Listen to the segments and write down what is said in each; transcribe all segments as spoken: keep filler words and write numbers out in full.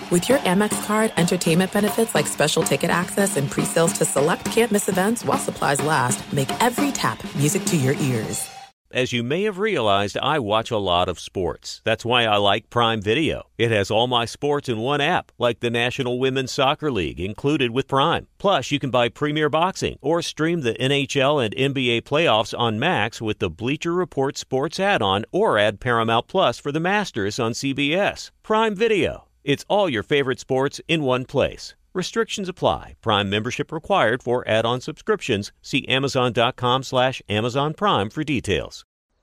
With your Amex card, entertainment benefits like special ticket access and pre-sales to select can't-miss events while supplies last make every tap music to your ears. As you may have realized, I watch a lot of sports. That's why I like Prime Video. It has all my sports in one app, like the National Women's Soccer League, included with Prime. Plus, you can buy Premier Boxing or stream the N H L and N B A playoffs on Max with the Bleacher Report Sports add-on, or add Paramount Plus for the Masters on C B S. Prime Video. It's all your favorite sports in one place. Restrictions apply. Prime membership required for add-on subscriptions. See Amazon.com slash Amazon Prime for details.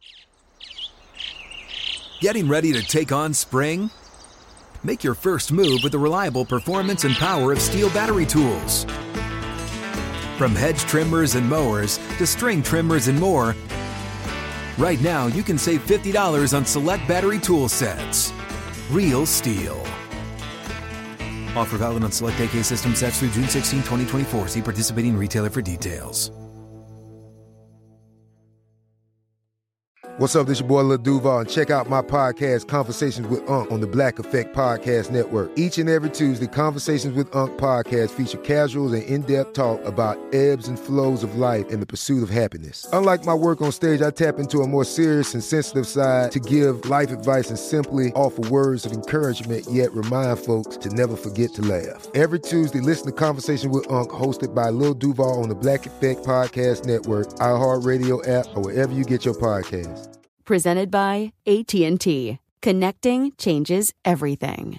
Getting ready to take on spring? Make your first move with the reliable performance and power of Steel battery tools. From hedge trimmers and mowers to string trimmers and more, right now you can save fifty dollars on select battery tool sets. Real Steel. Offer valid on select A K system sets through June sixteenth, twenty twenty-four. See participating retailer for details. What's up? This your boy Lil Duval, and check out my podcast, Conversations with Unc, on the Black Effect Podcast Network. Each and every Tuesday, Conversations with Unc podcast feature casual and in-depth talk about ebbs and flows of life and the pursuit of happiness. Unlike my work on stage, I tap into a more serious and sensitive side to give life advice and simply offer words of encouragement, yet remind folks to never forget to laugh. Every Tuesday, listen to Conversations with Unc, hosted by Lil Duval on the Black Effect Podcast Network, iHeartRadio app, or wherever you get your podcasts. Presented by A T and T. Connecting changes everything.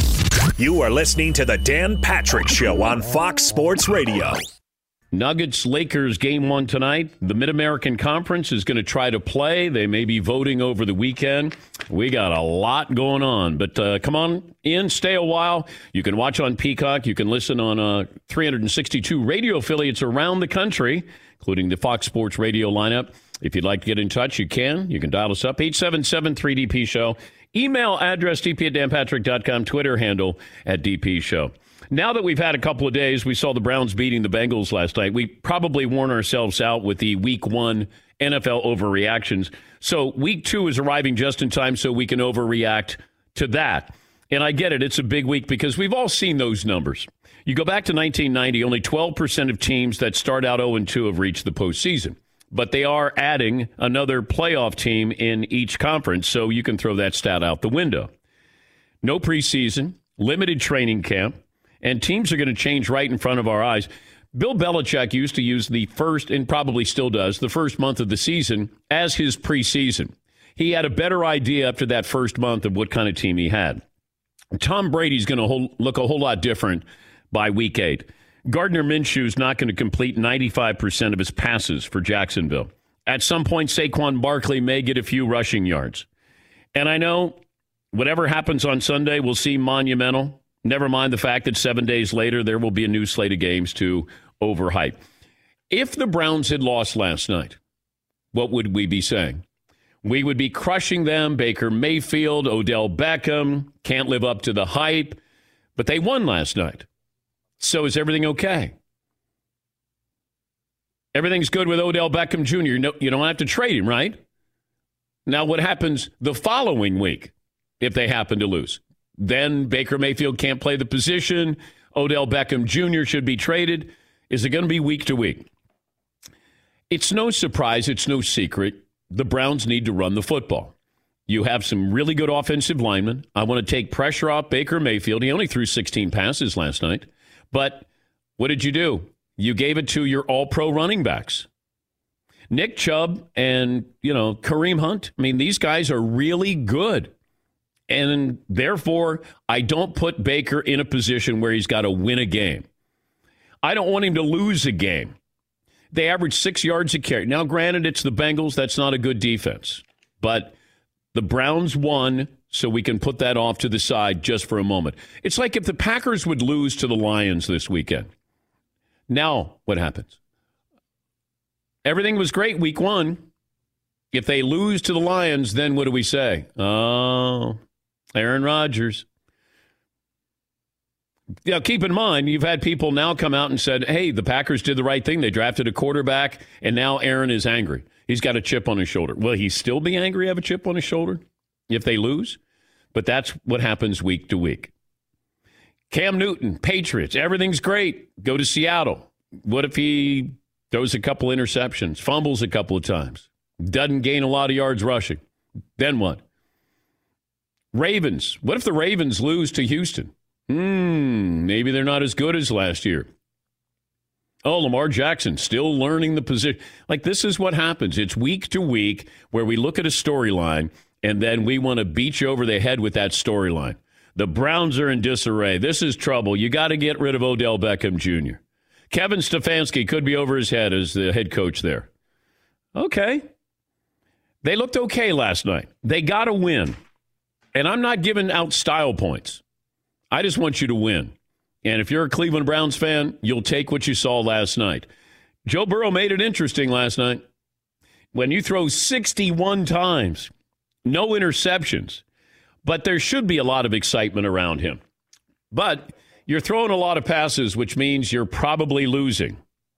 You are listening to the Dan Patrick Show on Fox Sports Radio. Nuggets Lakers game one tonight. The Mid-American Conference is going to try to play. They may be voting over the weekend. We got a lot going on, but uh, come on in, stay a while. You can watch on Peacock. You can listen on uh, three hundred sixty-two radio affiliates around the country, including the Fox Sports Radio lineup. If you'd like to get in touch, you can. You can dial us up, eight seven seven, three D P show. Email address, d p at dan patrick dot com. Twitter handle, at D P show. Now that we've had a couple of days, we saw the Browns beating the Bengals last night. We probably worn ourselves out with the week one N F L overreactions. So week two is arriving just in time so we can overreact to that. And I get it. It's a big week because we've all seen those numbers. You go back to nineteen ninety, only twelve percent of teams that start out oh and two have reached the postseason. But they are adding another playoff team in each conference, so you can throw that stat out the window. No preseason, limited training camp, and teams are going to change right in front of our eyes. Bill Belichick used to use the first, and probably still does, the first month of the season as his preseason. He had a better idea after that first month of what kind of team he had. Tom Brady's going to look a whole lot different by week eight. Gardner Minshew's not going to complete ninety-five percent of his passes for Jacksonville. At some point, Saquon Barkley may get a few rushing yards. And I know whatever happens on Sunday will seem monumental. Never mind the fact that seven days later, there will be a new slate of games to overhype. If the Browns had lost last night, what would we be saying? We would be crushing them. Baker Mayfield, Odell Beckham, can't live up to the hype. But they won last night. So is everything okay? Everything's good with Odell Beckham Junior No, you don't have to trade him, right? Now, what happens the following week if they happen to lose? Then Baker Mayfield can't play the position. Odell Beckham Junior should be traded. Is it going to be week to week? It's no surprise. It's no secret. The Browns need to run the football. You have some really good offensive linemen. I want to take pressure off Baker Mayfield. He only threw sixteen passes last night. But what did you do? You gave it to your all-pro running backs. Nick Chubb and, you know, Kareem Hunt. I mean, these guys are really good. And therefore, I don't put Baker in a position where he's got to win a game. I don't want him to lose a game. They average six yards a carry. Now, granted, it's the Bengals. That's not a good defense. But the Browns won, so we can put that off to the side just for a moment. It's like if the Packers would lose to the Lions this weekend. Now, what happens? Everything was great week one. If they lose to the Lions, then what do we say? Oh, Aaron Rodgers. Now, keep in mind, you've had people now come out and said, hey, the Packers did the right thing. They drafted a quarterback, and now Aaron is angry. He's got a chip on his shoulder. Will he still be angry, have a chip on his shoulder if they lose? But that's what happens week to week. Cam Newton, Patriots, everything's great. Go to Seattle. What if he throws a couple interceptions, fumbles a couple of times, doesn't gain a lot of yards rushing? Then what? Ravens. What if the Ravens lose to Houston? Hmm, maybe they're not as good as last year. Oh, Lamar Jackson still learning the position. Like, this is what happens. It's week to week where we look at a storyline and then we want to beat you over the head with that storyline. The Browns are in disarray. This is trouble. You got to get rid of Odell Beckham Junior Kevin Stefanski could be over his head as the head coach there. Okay. They looked okay last night. They got to win. And I'm not giving out style points. I just want you to win. And if you're a Cleveland Browns fan, you'll take what you saw last night. Joe Burrow made it interesting last night. When you throw sixty-one times, no interceptions, but there should be a lot of excitement around him. But you're throwing a lot of passes, which means you're probably losing.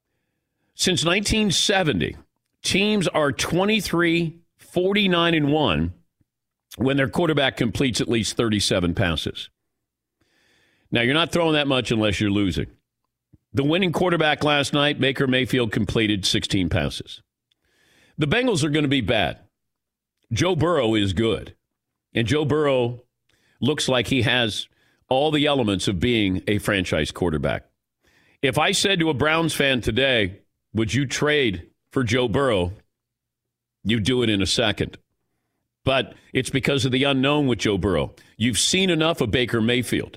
Since nineteen seventy, teams are twenty-three, forty-nine, and one when their quarterback completes at least thirty-seven passes. Now, you're not throwing that much unless you're losing. The winning quarterback last night, Baker Mayfield, completed sixteen passes. The Bengals are going to be bad. Joe Burrow is good. And Joe Burrow looks like he has all the elements of being a franchise quarterback. If I said to a Browns fan today, would you trade for Joe Burrow? You'd do it in a second. But it's because of the unknown with Joe Burrow. You've seen enough of Baker Mayfield.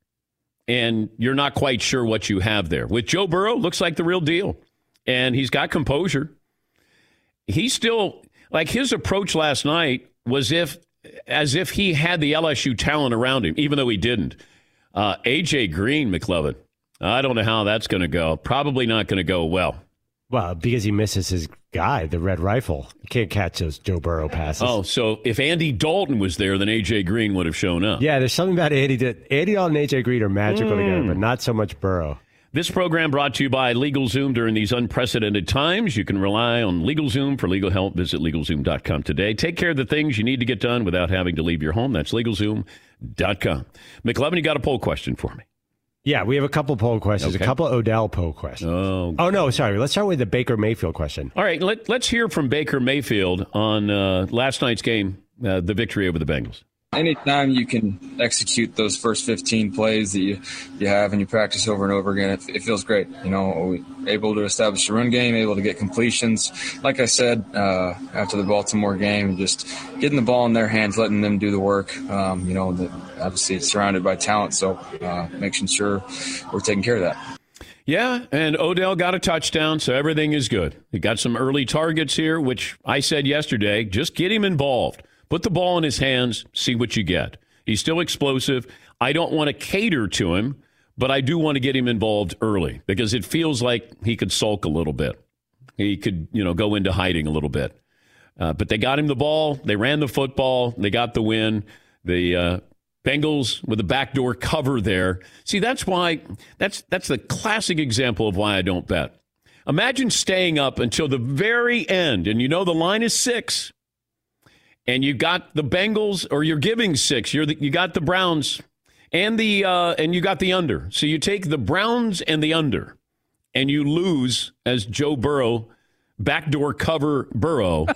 And you're not quite sure what you have there. With Joe Burrow, looks like the real deal. And he's got composure. He's still, like, his approach last night was if, as if he had the L S U talent around him, even though he didn't. Uh, A J Green, McLovin, I don't know how that's going to go. Probably not going to go well. Well, because he misses his guy, the red rifle. You can't catch those Joe Burrow passes. Oh, so if Andy Dalton was there, then A J Green would have shown up. Yeah, there's something about Andy. Andy Dalton and A J Green are magical mm. together, but not so much Burrow. This program brought to you by LegalZoom during these unprecedented times. You can rely on LegalZoom for legal help. Visit LegalZoom dot com today. Take care of the things you need to get done without having to leave your home. That's LegalZoom dot com. McLovin, you got a poll question for me. Yeah, we have a couple poll questions, okay. a couple Odell poll questions. Oh, oh, no, sorry. Let's start with the Baker Mayfield question. All right, let, let's hear from Baker Mayfield on uh, last night's game, uh, the victory over the Bengals. Anytime you can execute those first fifteen plays that you, you have and you practice over and over again, it, it feels great. You know, we able to establish a run game, able to get completions. Like I said, uh, after the Baltimore game, just getting the ball in their hands, letting them do the work. Um, you know, the, obviously it's surrounded by talent, so uh, making sure we're taking care of that. Yeah, and Odell got a touchdown, so everything is good. He got some early targets here, which I said yesterday, just get him involved. Put the ball in his hands, see what you get. He's still explosive. I don't want to cater to him, but I do want to get him involved early because it feels like he could sulk a little bit. He could, you know, go into hiding a little bit. Uh, but they got him the ball. They ran the football. They got the win. The uh, Bengals with a backdoor cover there. See, that's why that's that's the classic example of why I don't bet. Imagine staying up until the very end, and you know the line is six. And you got the Bengals, or you're giving six. You're the, you got the Browns and the uh, and you got the under. So you take the Browns and the under, and you lose as Joe Burrow, backdoor cover Burrow.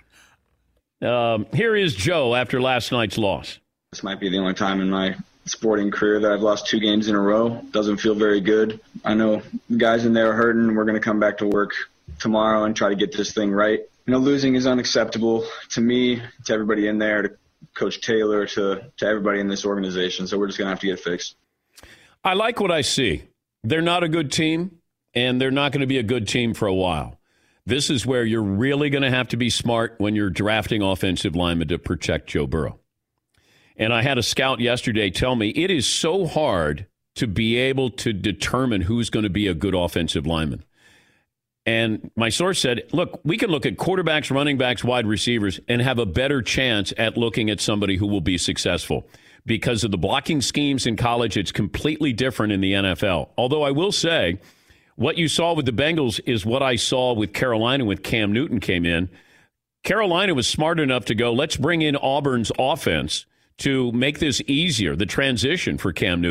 um, here is Joe after last night's loss. This might be the only time in my sporting career that I've lost two games in a row. Doesn't feel very good. I know the guys in there are hurting. We're going to come back to work tomorrow and try to get this thing right. You know, losing is unacceptable to me, to everybody in there, to Coach Taylor, to, to everybody in this organization. So we're just going to have to get fixed. I like what I see. They're not a good team, and they're not going to be a good team for a while. This is where you're really going to have to be smart when you're drafting offensive linemen to protect Joe Burrow. And I had a scout yesterday tell me it is so hard to be able to determine who's going to be a good offensive lineman. And my source said, look, we can look at quarterbacks, running backs, wide receivers, and have a better chance at looking at somebody who will be successful. Because of the blocking schemes in college, it's completely different in the N F L. Although I will say, what you saw with the Bengals is what I saw with Carolina when Cam Newton came in. Carolina was smart enough to go, let's bring in Auburn's offense to make this easier, the transition for Cam Newton.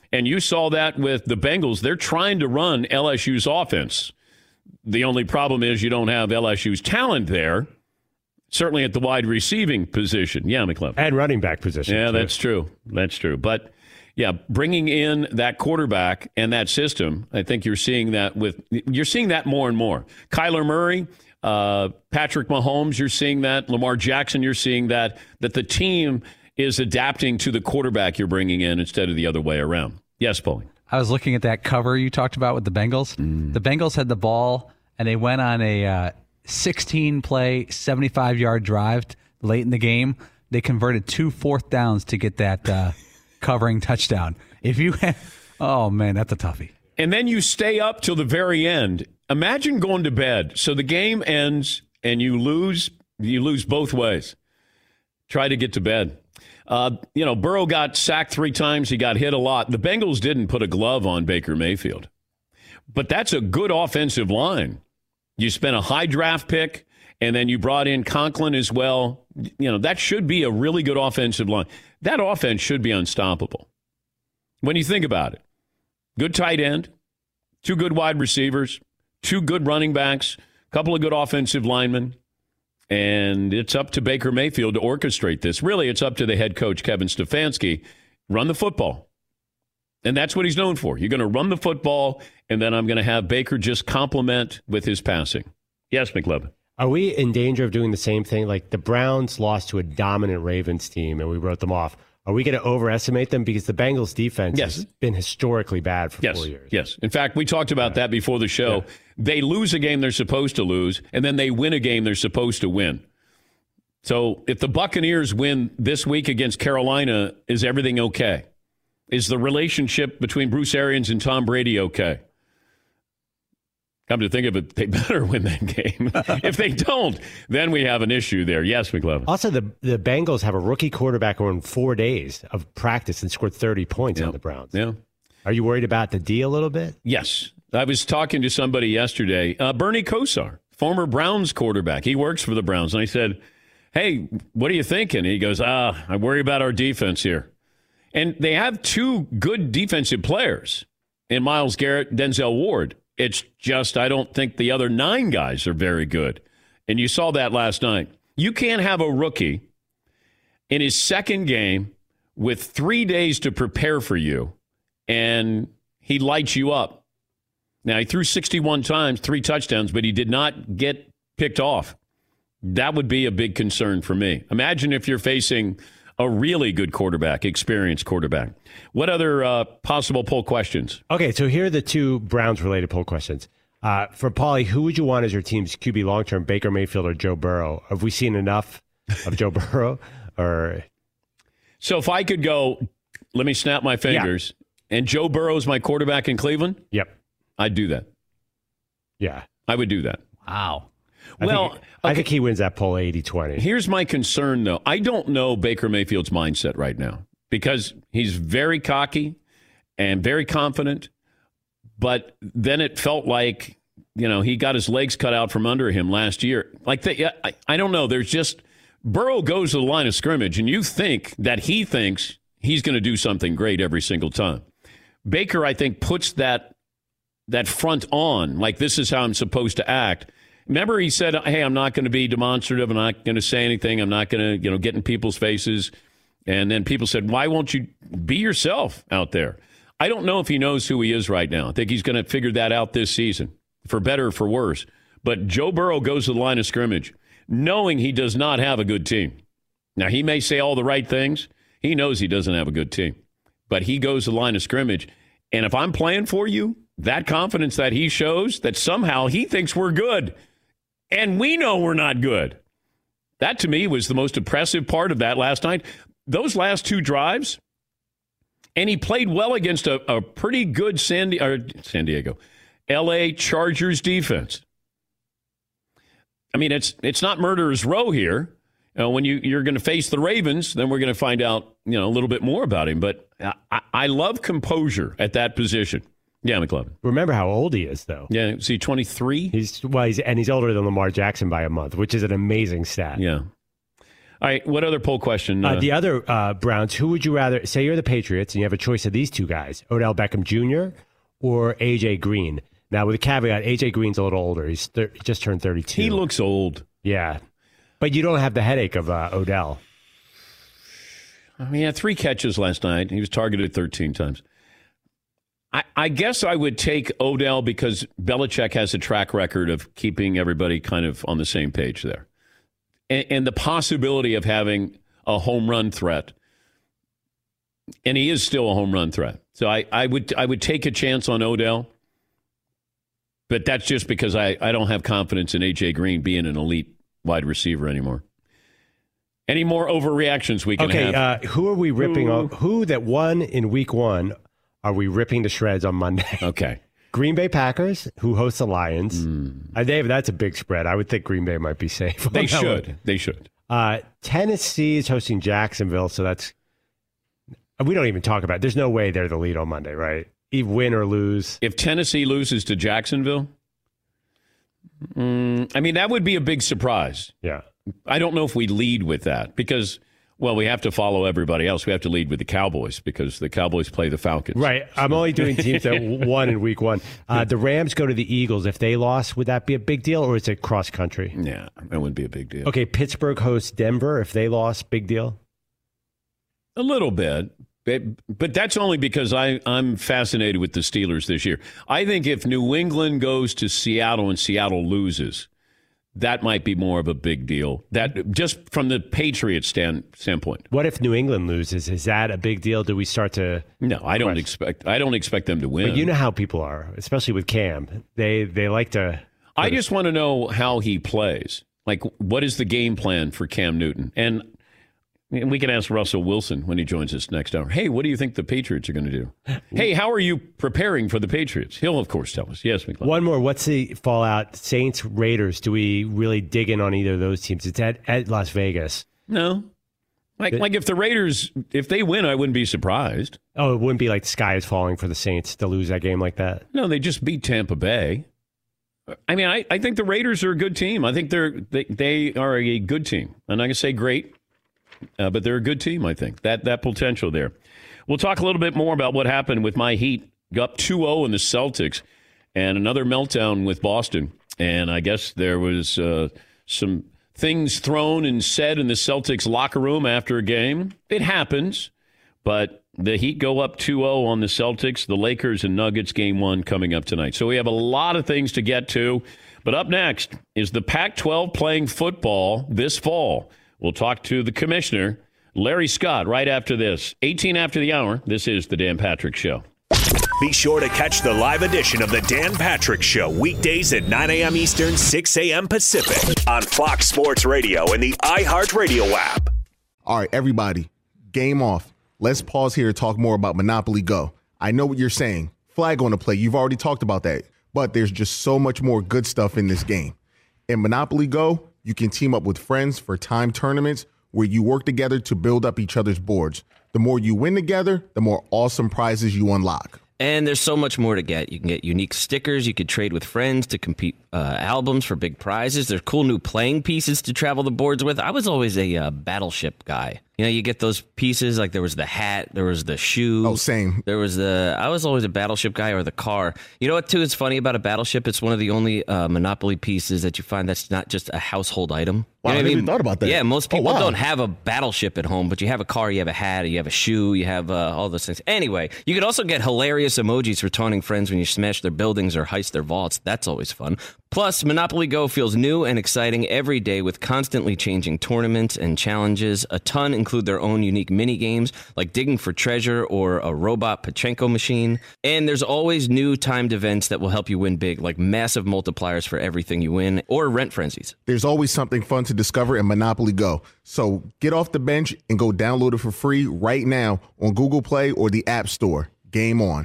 And you saw that with the Bengals. They're trying to run L S U's offense. The only problem is you don't have L S U's talent there, certainly at the wide receiving position. Yeah, McLeod. And running back position. Yeah, too. that's true. That's true. But, yeah, bringing in that quarterback and that system, I think you're seeing that with you're seeing that more and more. Kyler Murray, uh, Patrick Mahomes, you're seeing that. Lamar Jackson, you're seeing that, that the team is adapting to the quarterback you're bringing in instead of the other way around. Yes, Paulie. I was looking at that cover you talked about with the Bengals. Mm. The Bengals had the ball, and they went on a uh, sixteen-play, seventy-five-yard drive late in the game. They converted two fourth downs to get that uh, covering touchdown. If you have, oh, man, that's a toughie. And then you stay up till the very end. Imagine going to bed. So the game ends, and you lose. You lose both ways. Try to get to bed. Uh, you know, Burrow got sacked three times. He got hit a lot. The Bengals didn't put a glove on Baker Mayfield. But that's a good offensive line. You spent a high draft pick, and then you brought in Conklin as well. You know, that should be a really good offensive line. That offense should be unstoppable. When you think about it, good tight end, two good wide receivers, two good running backs, a couple of good offensive linemen. And it's up to Baker Mayfield to orchestrate this. Really, it's up to the head coach, Kevin Stefanski. Run the football. And that's what he's known for. You're going to run the football, and then I'm going to have Baker just complement with his passing. Yes, McLevin. Are we in danger of doing the same thing? Like the Browns lost to a dominant Ravens team, and we wrote them off. Are we going to overestimate them? Because the Bengals' defense yes. has been historically bad for yes. four years. Yes. In fact, we talked about yeah. that before the show. Yeah. They lose a game they're supposed to lose, and then they win a game they're supposed to win. So if the Buccaneers win this week against Carolina, is everything okay? Is the relationship between Bruce Arians and Tom Brady okay? Come to think of it, they better win that game. If they don't, then we have an issue there. Yes, McLevin. Also, the the Bengals have a rookie quarterback who in four days of practice and scored thirty points yeah. on the Browns. Yeah. Are you worried about the D a little bit? Yes. I was talking to somebody yesterday, uh, Bernie Kosar, former Browns quarterback. He works for the Browns. And I said, hey, what are you thinking? And he goes, ah, I worry about our defense here. And they have two good defensive players in Myles Garrett, Denzel Ward. It's just I don't think the other nine guys are very good. And you saw that last night. You can't have a rookie in his second game with three days to prepare for you, and he lights you up. Now, he threw sixty-one times, three touchdowns, but he did not get picked off. That would be a big concern for me. Imagine if you're facing a really good quarterback, experienced quarterback. What other uh, possible poll questions? Okay, so here are the two Browns-related poll questions. Uh, for Paulie, who would you want as your team's Q B long-term, Baker Mayfield or Joe Burrow? Have we seen enough of Joe Burrow? Or So if I could go, let me snap my fingers, yeah. and Joe Burrow's my quarterback in Cleveland? Yep. I'd do that. Yeah. I would do that. Wow. I well, think, I okay. think he wins that poll eighty twenty. Here's my concern, though. I don't know Baker Mayfield's mindset right now because he's very cocky and very confident, but then it felt like, you know, he got his legs cut out from under him last year. Like, the, I, I don't know. There's just, Burrow goes to the line of scrimmage, and you think that he thinks he's going to do something great every single time. Baker, I think, puts that that front on, like this is how I'm supposed to act. Remember, he said, hey, I'm not going to be demonstrative. I'm not going to say anything. I'm not going to, you know, get in people's faces. And then people said, why won't you be yourself out there? I don't know if he knows who he is right now. I think he's going to figure that out this season, for better or for worse. But Joe Burrow goes to the line of scrimmage, knowing he does not have a good team. Now, he may say all the right things. He knows he doesn't have a good team. But he goes to the line of scrimmage. And if I'm playing for you, that confidence that he shows, that somehow he thinks we're good. And we know we're not good. That, to me, was the most impressive part of that last night. Those last two drives, and he played well against a, a pretty good San, Di- or San Diego, L A Chargers defense. I mean, it's it's not murderer's row here. Uh, when you, you're going to face the Ravens, then we're going to find out, you know, a little bit more about him. But I, I love composure at that position. Yeah, McLovin. Remember how old he is, though. Yeah, is he twenty-three? He's well, he's and he's older than Lamar Jackson by a month, which is an amazing stat. Yeah. All right, what other poll question? Uh, Uh, the other uh, Browns, who would you rather, say you're the Patriots and you have a choice of these two guys, Odell Beckham Junior or A J Green? Now, with a caveat, A J Green's a little older. He's thir- just turned thirty-two. he looks old. Yeah. But you don't have the headache of uh, Odell. I mean, he had three catches last night. He was targeted thirteen times. I, I guess I would take Odell because Belichick has a track record of keeping everybody kind of on the same page there. And, and the possibility of having a home run threat. And he is still a home run threat. So I, I would I would take a chance on Odell. But that's just because I, I don't have confidence in A J Green being an elite wide receiver anymore. Any more overreactions we can okay, have? Okay, uh, who are we ripping who, off? Who that won in week one are we ripping to shreds on Monday? Okay. Green Bay Packers, who host the Lions. Mm. Uh, Dave, that's a big spread. I would think Green Bay might be safe. They should. They should. Uh, Tennessee is hosting Jacksonville, so that's... We don't even talk about it. There's no way they're the lead on Monday, right? Even win or lose. If Tennessee loses to Jacksonville, mm, I mean, that would be a big surprise. Yeah. I don't know if we lead with that because, well, we have to follow everybody else. We have to lead with the Cowboys because the Cowboys play the Falcons. Right. I'm only doing teams that won in week one. Uh, the Rams go to the Eagles. If they lost, would that be a big deal or is it cross country? Yeah, that wouldn't be a big deal. Okay, Pittsburgh hosts Denver. If they lost, big deal? A little bit. But that's only because I, I'm fascinated with the Steelers this year. I think if New England goes to Seattle and Seattle loses, that might be more of a big deal. That just from the Patriots stand, standpoint. What if New England loses? Is that a big deal? Do we start to? No, I don't expect. I don't expect them to win. But you know how people are, especially with Cam. They they like to. I just want to know how he plays. Like, what is the game plan for Cam Newton? And we can ask Russell Wilson when he joins us next hour. Hey, what do you think the Patriots are going to do? Hey, how are you preparing for the Patriots? He'll, of course, tell us. Yes, McLeod. One more. What's the fallout? Saints, Raiders. Do we really dig in on either of those teams? It's at, at Las Vegas. No. Like, like if the Raiders, if they win, I wouldn't be surprised. Oh, it wouldn't be like the sky is falling for the Saints to lose that game like that? No, they just beat Tampa Bay. I mean, I, I think the Raiders are a good team. I think they're they, they are a good team. I'm not going to say great. Uh, but they're a good team, I think. That that potential there. We'll talk a little bit more about what happened with my Heat. Up two oh in the Celtics and another meltdown with Boston. And I guess there was uh, some things thrown and said in the Celtics locker room after a game. It happens. But the Heat go up two oh on the Celtics. The Lakers and Nuggets game one coming up tonight. So we have a lot of things to get to. But up next is the Pac twelve playing football this fall. We'll talk to the commissioner, Larry Scott, right after this. eighteen after the hour, this is The Dan Patrick Show. Be sure to catch the live edition of The Dan Patrick Show weekdays at nine a.m. Eastern, six a.m. Pacific on Fox Sports Radio and the iHeartRadio app. All right, everybody, game off. Let's pause here to talk more about Monopoly Go. I know what you're saying. Flag on the play. You've already talked about that. But there's just so much more good stuff in this game. In Monopoly Go, you can team up with friends for time tournaments where you work together to build up each other's boards. The more you win together, the more awesome prizes you unlock. And there's so much more to get. You can get unique stickers. You could trade with friends to compete uh, albums for big prizes. There's cool new playing pieces to travel the boards with. I was always a uh, Battleship guy. You know, you get those pieces, like there was the hat, there was the shoe. Oh, same. There was the, I was always a Battleship guy or the car. You know what, too, is funny about a Battleship? It's one of the only uh, Monopoly pieces that you find that's not just a household item. Wow, you know I never even thought about that. Yeah, most people oh, wow. don't have a Battleship at home, but you have a car, you have a hat, you have a shoe, you have uh, all those things. Anyway, you could also get hilarious emojis for taunting friends when you smash their buildings or heist their vaults. That's always fun. Plus, Monopoly Go feels new and exciting every day with constantly changing tournaments and challenges. A ton include their own unique mini games like digging for treasure or a robot Pachinko machine. And there's always new timed events that will help you win big, like massive multipliers for everything you win or rent frenzies. There's always something fun to discover in Monopoly Go. So get off the bench and go download it for free right now on Google Play or the App Store. Game on.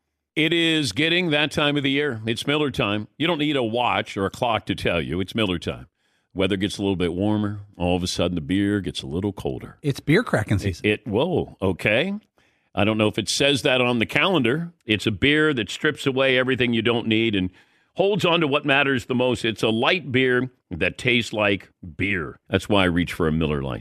It is getting that time of the year. It's Miller time. You don't need a watch or a clock to tell you. It's Miller time. Weather gets a little bit warmer. All of a sudden, the beer gets a little colder. It's beer cracking season. It, it whoa, okay. I don't know if it says that on the calendar. It's a beer that strips away everything you don't need and holds on to what matters the most. It's a light beer that tastes like beer. That's why I reach for a Miller Lite.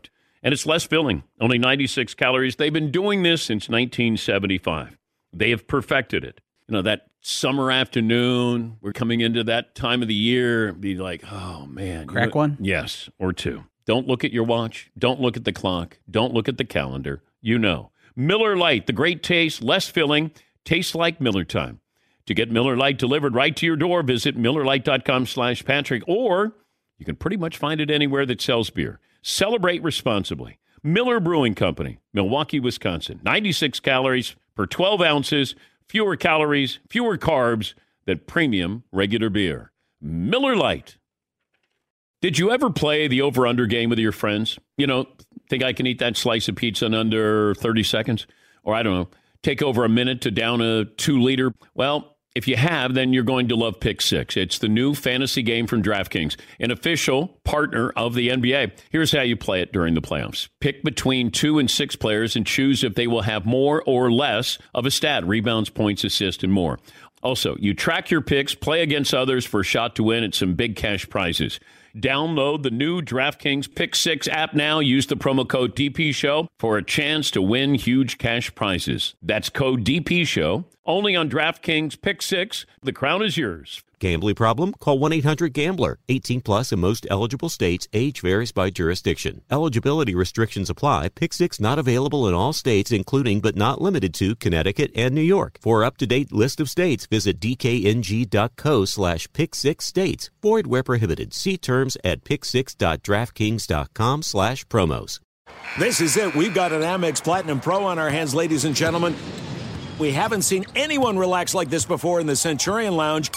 And it's less filling, only ninety-six calories. They've been doing this since nineteen seventy-five. They have perfected it. You know, that summer afternoon, we're coming into that time of the year, be like, oh, man. Crack you know, one? Yes, or two. Don't look at your watch. Don't look at the clock. Don't look at the calendar. You know. Miller Lite, the great taste, less filling, tastes like Miller time. To get Miller Lite delivered right to your door, visit MillerLite.com slash Patrick, or you can pretty much find it anywhere that sells beer. Celebrate responsibly. Miller Brewing Company, Milwaukee, Wisconsin. ninety-six calories per twelve ounces, fewer calories, fewer carbs than premium regular beer. Miller Lite. Did you ever play the over-under game with your friends? You know, think I can eat that slice of pizza in under thirty seconds? Or I don't know, take over a minute to down a two-liter? Well, if you have, then you're going to love Pick Six. It's the new fantasy game from DraftKings, an official partner of the N B A. Here's how you play it during the playoffs. Pick between two and six players and choose if they will have more or less of a stat, rebounds, points, assists, and more. Also, you track your picks, play against others for a shot to win at some big cash prizes. Download the new DraftKings Pick Six app now. Use the promo code D P Show for a chance to win huge cash prizes. That's code D P Show. Only on DraftKings Pick Six. The crown is yours. Gambling problem? Call one eight hundred gambler. eighteen plus in most eligible states. Age varies by jurisdiction. Eligibility restrictions apply. Pick Six not available in all states, including but not limited to Connecticut and New York. For up-to-date list of states, visit dkng.co slash pick six states. Void where prohibited. See terms at pick six dot draftkings dot com slash promos. This is it. We've got an Amex Platinum Pro on our hands, ladies and gentlemen. We haven't seen anyone relax like this before in the Centurion Lounge.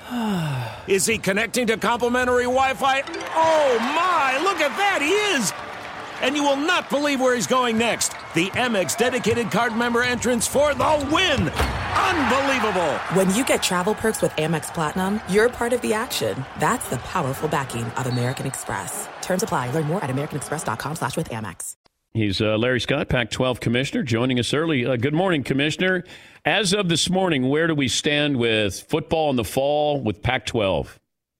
Is he connecting to complimentary Wi-Fi? Oh, my! Look at that! He is! And you will not believe where he's going next. The Amex dedicated card member entrance for the win! Unbelievable! When you get travel perks with Amex Platinum, you're part of the action. That's the powerful backing of American Express. Terms apply. Learn more at americanexpress.com slash with Amex. He's uh, Larry Scott, Pac twelve Commissioner, joining us early. Uh, good morning, Commissioner. As of this morning, where do we stand with football in the fall with Pac twelve?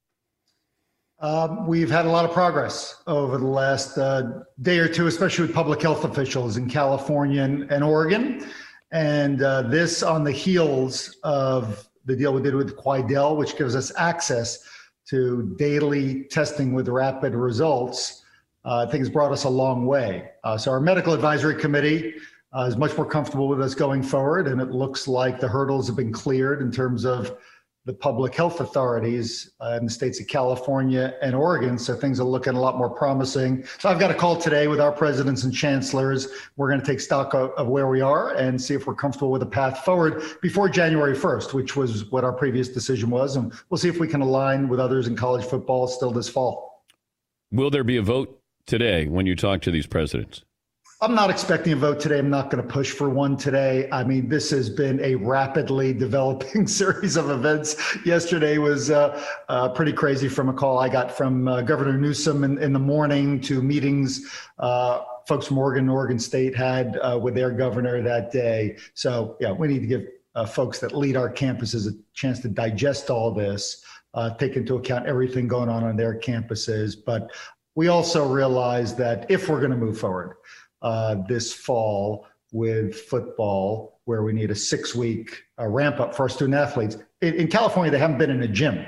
Um, we've had a lot of progress over the last uh, day or two, especially with public health officials in California and, and Oregon. And uh, this on the heels of the deal we did with Quidel, which gives us access to daily testing with rapid results. Uh, I think has brought us a long way. Uh, so our medical advisory committee uh, is much more comfortable with us going forward, and it looks like the hurdles have been cleared in terms of the public health authorities uh, in the states of California and Oregon. So things are looking a lot more promising. So I've got a call today with our presidents and chancellors. We're going to take stock of, of where we are and see if we're comfortable with a path forward before January first, which was what our previous decision was. And we'll see if we can align with others in college football still this fall. Will there be a vote today when you talk to these presidents? I'm not expecting a vote today. I'm not going to push for one today. I mean, this has been a rapidly developing series of events. Yesterday was uh, uh, pretty crazy from a call I got from uh, Governor Newsom in, in the morning to meetings uh, folks from Oregon and Oregon State had uh, with their governor that day. So, yeah, we need to give uh, folks that lead our campuses a chance to digest all this, uh, take into account everything going on on their campuses. But we also realize that if we're going to move forward uh, this fall with football, where we need a six-week uh, ramp up for our student athletes, in, in California they haven't been in a gym.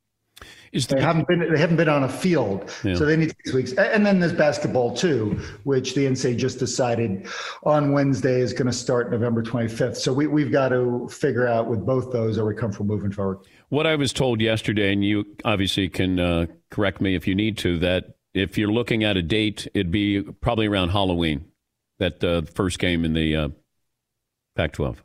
Is the- they haven't been they haven't been on a field, yeah. So they need six weeks. And then there's basketball too, which the N C A A just decided on Wednesday is going to start November twenty-fifth. So we we've got to figure out with both those, are we comfortable moving forward? What I was told yesterday, and you obviously can uh, correct me if you need to, that if you're looking at a date, it'd be probably around Halloween, that uh, first game in the uh, Pac twelve.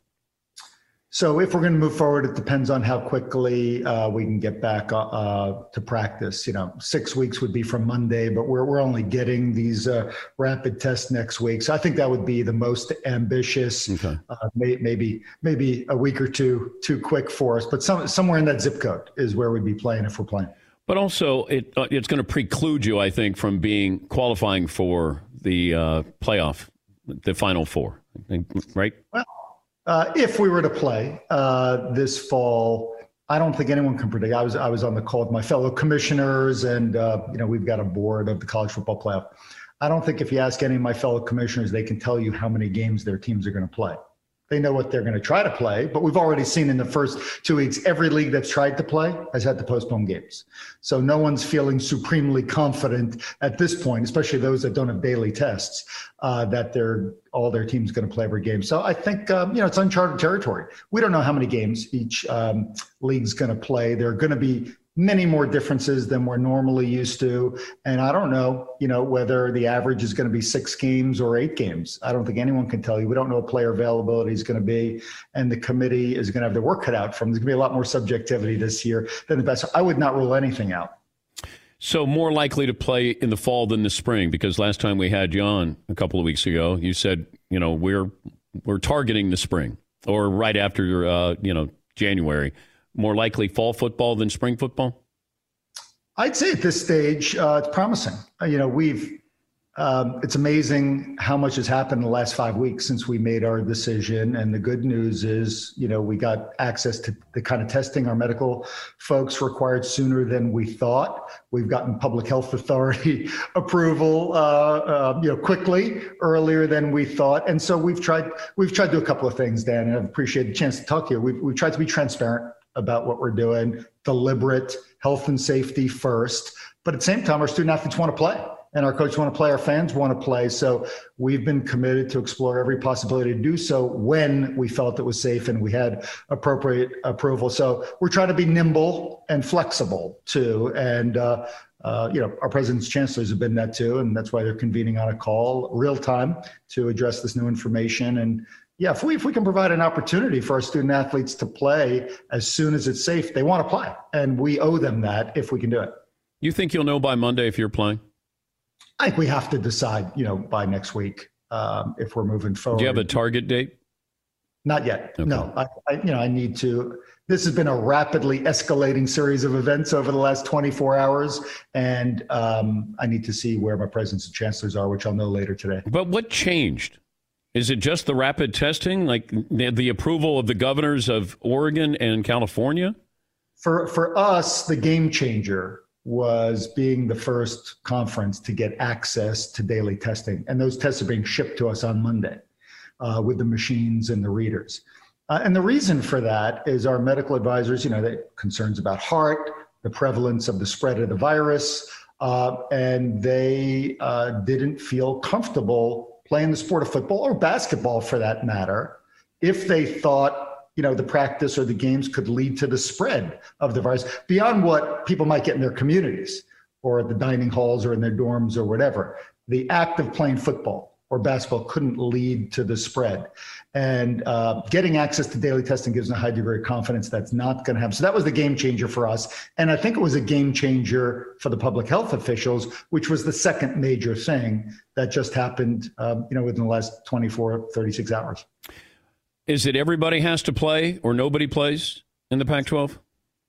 So if we're going to move forward, it depends on how quickly uh, we can get back uh, to practice. You know, six weeks would be from Monday, but we're we're only getting these uh, rapid tests next week. So I think that would be the most ambitious. Okay. Uh, may, maybe maybe a week or two too quick for us, but some, somewhere in that zip code is where we'd be playing if we're playing. But also, it uh, it's going to preclude you, I think, from being qualifying for the uh, playoff, the Final Four, right? Well, uh, if we were to play uh, this fall, I don't think anyone can predict. I was I was on the call with my fellow commissioners, and uh, you know we've got a board of the College Football Playoff. I don't think if you ask any of my fellow commissioners, they can tell you how many games their teams are going to play. They know what they're going to try to play, but we've already seen in the first two weeks, every league that's tried to play has had to postpone games. So no one's feeling supremely confident at this point, especially those that don't have daily tests, uh, that they're all their team's going to play every game. So I think, um, you know, it's uncharted territory. We don't know how many games each um, league's going to play. There are going to be many more differences than we're normally used to. And I don't know, you know, whether the average is going to be six games or eight games. I don't think anyone can tell you. We don't know what player availability is going to be. And the committee is going to have their work cut out from. There's going to be a lot more subjectivity this year than the best. I would not rule anything out. So more likely to play in the fall than the spring, because last time we had you on a couple of weeks ago, you said, you know, we're we're targeting the spring or right after, uh, you know, January. More likely fall football than spring football? I'd say at this stage, uh, it's promising. Uh, you know, we've, um, it's amazing how much has happened in the last five weeks since we made our decision. And the good news is, you know, we got access to the kind of testing our medical folks required sooner than we thought. We've gotten public health authority approval, uh, uh, you know, quickly, earlier than we thought. And so we've tried, we've tried to do a couple of things, Dan, and I appreciate the chance to talk to you. We've, we've tried to be transparent about what we're doing, deliberate, health and safety first. But at the same time, our student athletes want to play and our coaches want to play, our fans want to play. So we've been committed to explore every possibility to do so when we felt it was safe and we had appropriate approval. So we're trying to be nimble and flexible too. And, uh, uh, you know, our president's chancellors have been that too. And that's why they're convening on a call real time to address this new information. And yeah, if we if we can provide an opportunity for our student athletes to play as soon as it's safe, they want to play. And we owe them that if we can do it. You think you'll know by Monday if you're playing? I think we have to decide, you know, by next week um, if we're moving forward. Do you have a target date? Not yet. Okay. No, I, I, you know, I need to. This has been a rapidly escalating series of events over the last twenty-four hours. And um, I need to see where my presidents and chancellors are, which I'll know later today. But what changed? Is it just the rapid testing, like the, the approval of the governors of Oregon and California? For for us, the game changer was being the first conference to get access to daily testing. And those tests are being shipped to us on Monday uh, with the machines and the readers. Uh, and the reason for that is our medical advisors, you know, they concerns about heart, the prevalence of the spread of the virus, uh, and they uh, didn't feel comfortable playing the sport of football or basketball for that matter, if they thought, you know, the practice or the games could lead to the spread of the virus beyond what people might get in their communities or at the dining halls or in their dorms or whatever. The act of playing football or basketball couldn't lead to the spread. And uh, getting access to daily testing gives them a high degree of confidence that's not going to happen. So that was the game changer for us. And I think it was a game changer for the public health officials, which was the second major thing that just happened, um, you know, within the last twenty-four, thirty-six hours. Is it everybody has to play or nobody plays in the Pac twelve?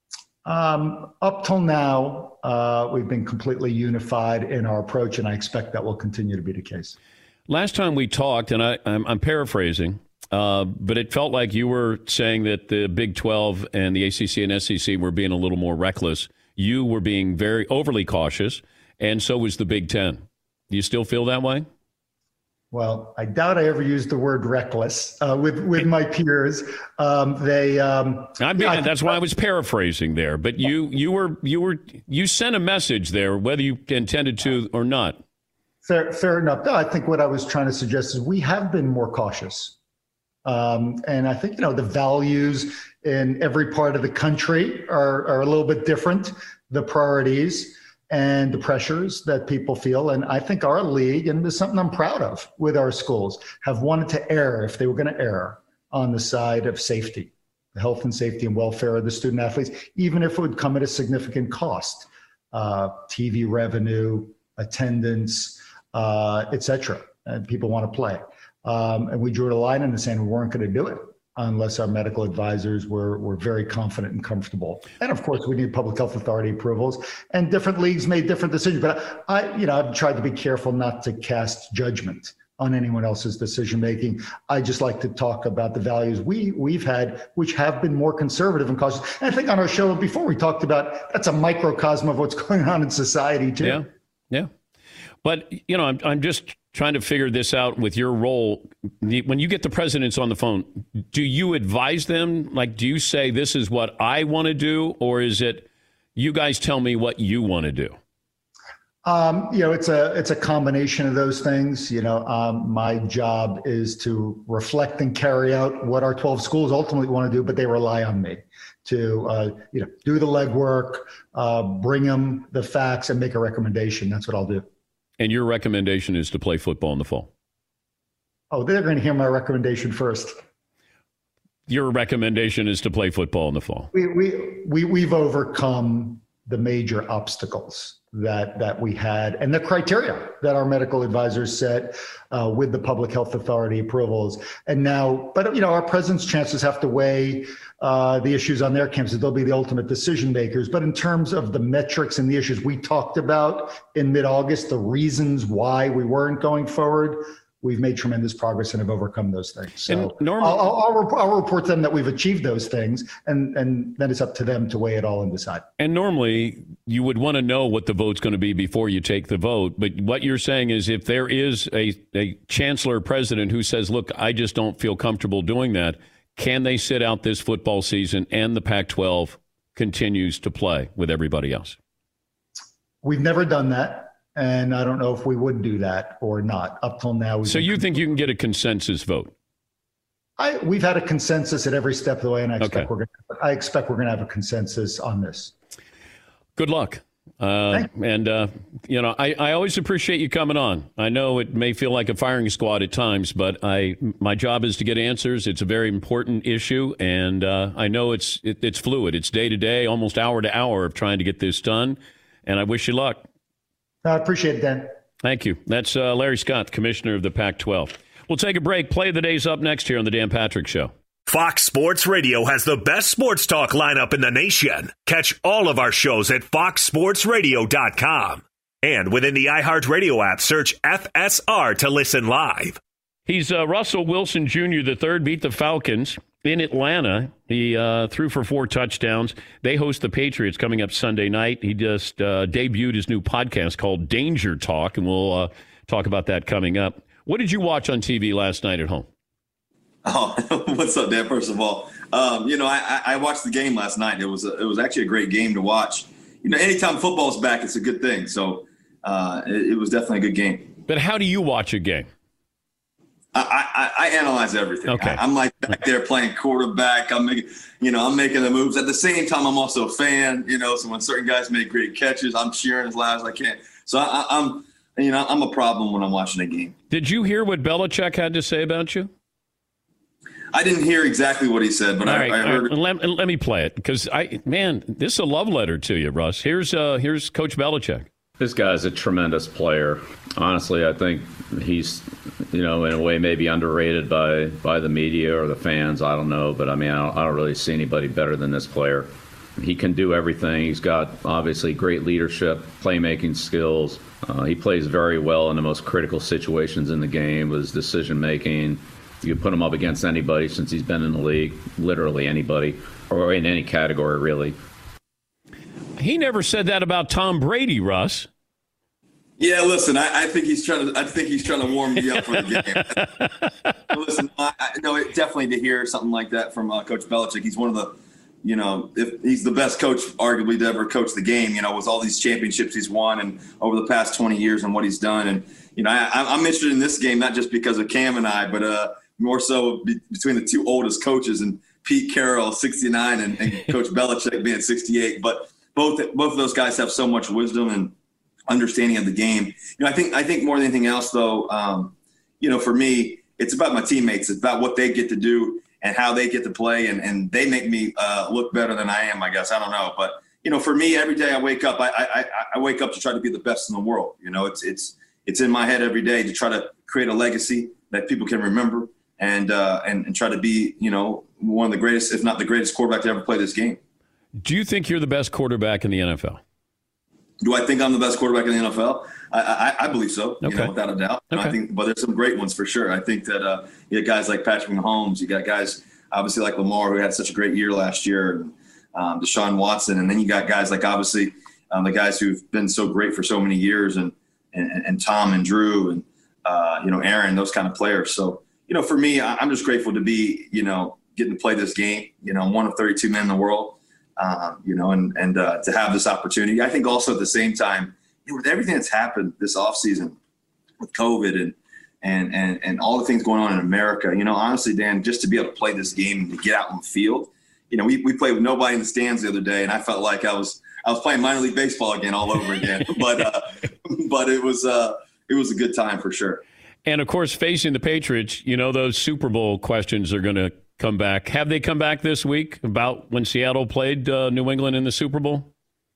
Um, up till now, uh, we've been completely unified in our approach, and I expect that will continue to be the case. Last time we talked, and I, I'm, I'm paraphrasing, uh, but it felt like you were saying that the Big twelve and the A C C and S E C were being a little more reckless. You were being very overly cautious, and so was the Big Ten. Do you still feel that way? Well, I doubt I ever used the word reckless uh, with with my peers. Um, they. Um, I mean, yeah, that's why I was paraphrasing there. But you, you were, you were, you sent a message there, whether you intended to or not. Fair, fair enough. No, I think what I was trying to suggest is we have been more cautious, um, and I think you know the values in every part of the country are are a little bit different. The priorities and the pressures that people feel. And I think our league, and this is something I'm proud of with our schools, have wanted to err, if they were going to err, on the side of safety, the health and safety and welfare of the student athletes, even if it would come at a significant cost, uh, T V revenue, attendance, uh, et cetera. And people want to play. Um, and we drew a line in the sand. We weren't going to do it unless our medical advisors were were very confident and comfortable. And of course, we need public health authority approvals. And different leagues made different decisions. But I, you know, I've tried to be careful not to cast judgment on anyone else's decision making. I just like to talk about the values we we've had, which have been more conservative and cautious. And I think on our show before we talked about that's a microcosm of what's going on in society too. Yeah, yeah. But, you know, I'm, I'm just trying to figure this out with your role. The, when you get the presidents on the phone, do you advise them? Like, do you say, this is what I want to do? Or is it, you guys tell me what you want to do? Um, you know, it's a it's a combination of those things. You know, um, my job is to reflect and carry out what our twelve schools ultimately want to do, but they rely on me to, uh, you know, do the legwork, uh, bring them the facts, and make a recommendation. That's what I'll do. And your recommendation is to play football in the fall? Oh, they're going to hear my recommendation first. Your recommendation is to play football in the fall. We we we we've overcome the major obstacles that that we had and the criteria that our medical advisors set uh, with the public health authority approvals. And now, but you know, our president's chancellors have to weigh uh, the issues on their campuses. They'll be the ultimate decision makers. But in terms of the metrics and the issues we talked about in mid-August, the reasons why we weren't going forward, we've made tremendous progress and have overcome those things. So normally, I'll, I'll, I'll, I'll report to them that we've achieved those things, and, and then it's up to them to weigh it all and decide. And normally, you would want to know what the vote's going to be before you take the vote. But what you're saying is if there is a, a chancellor president who says, look, I just don't feel comfortable doing that, can they sit out this football season and the Pac twelve continues to play with everybody else? We've never done that. And I don't know if we would do that or not. Up till now. So you think you can get a consensus vote? I we've had a consensus at every step of the way, and I expect Okay. we're going. I expect we're going to have a consensus on this. Good luck. Uh, and, uh, you know, I, I always appreciate you coming on. I know it may feel like a firing squad at times, but I my job is to get answers. It's a very important issue, and uh, I know it's it, it's fluid. It's day to day, almost hour to hour of trying to get this done, and I wish you luck. I appreciate it, Dan. Thank you. That's uh, Larry Scott, commissioner of the Pac twelve. We'll take a break. Play of the Day's up next here on the Dan Patrick Show. Fox Sports Radio has the best sports talk lineup in the nation. Catch all of our shows at fox sports radio dot com. And within the iHeartRadio app, search F S R to listen live. He's uh, Russell Wilson Junior the third, beat the Falcons in Atlanta. He uh, threw for four touchdowns. They host the Patriots coming up Sunday night. He just uh, debuted his new podcast called Danger Talk, and we'll uh, talk about that coming up. What did you watch on T V last night at home? Oh, what's up, Dan? First of all, um, you know, I, I watched the game last night. It was a, it was actually a great game to watch. You know, anytime football's back, it's a good thing. So uh, it, it was definitely a good game. But how do you watch a game? I, I, I analyze everything. Okay. I, I'm like back there playing quarterback. I'm making, you know, I'm making the moves. At the same time, I'm also a fan. You know, so when certain guys make great catches, I'm cheering as loud as I can. So I, I'm, you know, I'm a problem when I'm watching a game. Did you hear what Belichick had to say about you? I didn't hear exactly what he said, but all I, right, I heard. all right. Let, let me play it because I, man, this is a love letter to you, Russ. Here's uh, here's Coach Belichick. This guy's a tremendous player. Honestly, I think he's, you know, in a way maybe underrated by, by the media or the fans. I don't know. But, I mean, I don't, I don't really see anybody better than this player. He can do everything. He's got, obviously, great leadership, playmaking skills. Uh, he plays very well in the most critical situations in the game with his decision-making. You put him up against anybody since he's been in the league, literally anybody, or in any category, really. He never said that about Tom Brady, Russ. Yeah, listen, I, I think he's trying to. I think he's trying to warm me up for the game. Listen, I, I, no, it, definitely to hear something like that from uh, Coach Belichick. He's one of the, you know, if he's the best coach, arguably, to ever coach the game. You know, with all these championships he's won and over the past twenty years and what he's done. And you know, I, I'm interested in this game not just because of Cam and I, but uh, more so be, between the two oldest coaches and Pete Carroll, sixty-nine, and, and Coach Belichick being sixty-eight. But both both of those guys have so much wisdom and understanding of the game. You know, I think I think more than anything else, though, um, you know, for me, it's about my teammates. It's about what they get to do and how they get to play, and, and they make me uh, look better than I am, I guess. I don't know. But, you know, for me, every day I wake up, I, I, I wake up to try to be the best in the world. You know, it's it's it's in my head every day to try to create a legacy that people can remember and, uh, and, and try to be, you know, one of the greatest, if not the greatest quarterback to ever play this game. Do you think you're the best quarterback in the N F L? Do I think I'm the best quarterback in the N F L? I, I, I believe so, you Okay. know, without a doubt. And Okay. I think, but there's some great ones for sure. I think that uh, you got guys like Patrick Mahomes, you got guys obviously like Lamar, who had such a great year last year, and um, Deshaun Watson, and then you got guys like obviously um, the guys who've been so great for so many years, and and, and Tom and Drew and, uh, you know, Aaron, those kind of players. So, you know, for me, I'm just grateful to be, you know, getting to play this game. You know, I'm one of thirty-two men in the world, um, you know, and, and uh, to have this opportunity. I think also at the same time, you know, with everything that's happened this offseason with COVID and, and, and, and all the things going on in America, you know, honestly, Dan, just to be able to play this game and to get out on the field, you know, we, we played with nobody in the stands the other day, and I felt like I was I was playing minor league baseball again all over again. but uh, but it was uh, it was a good time for sure. And, of course, facing the Patriots, you know, those Super Bowl questions are going to come back. Have they come back this week about when Seattle played uh, New England in the Super Bowl?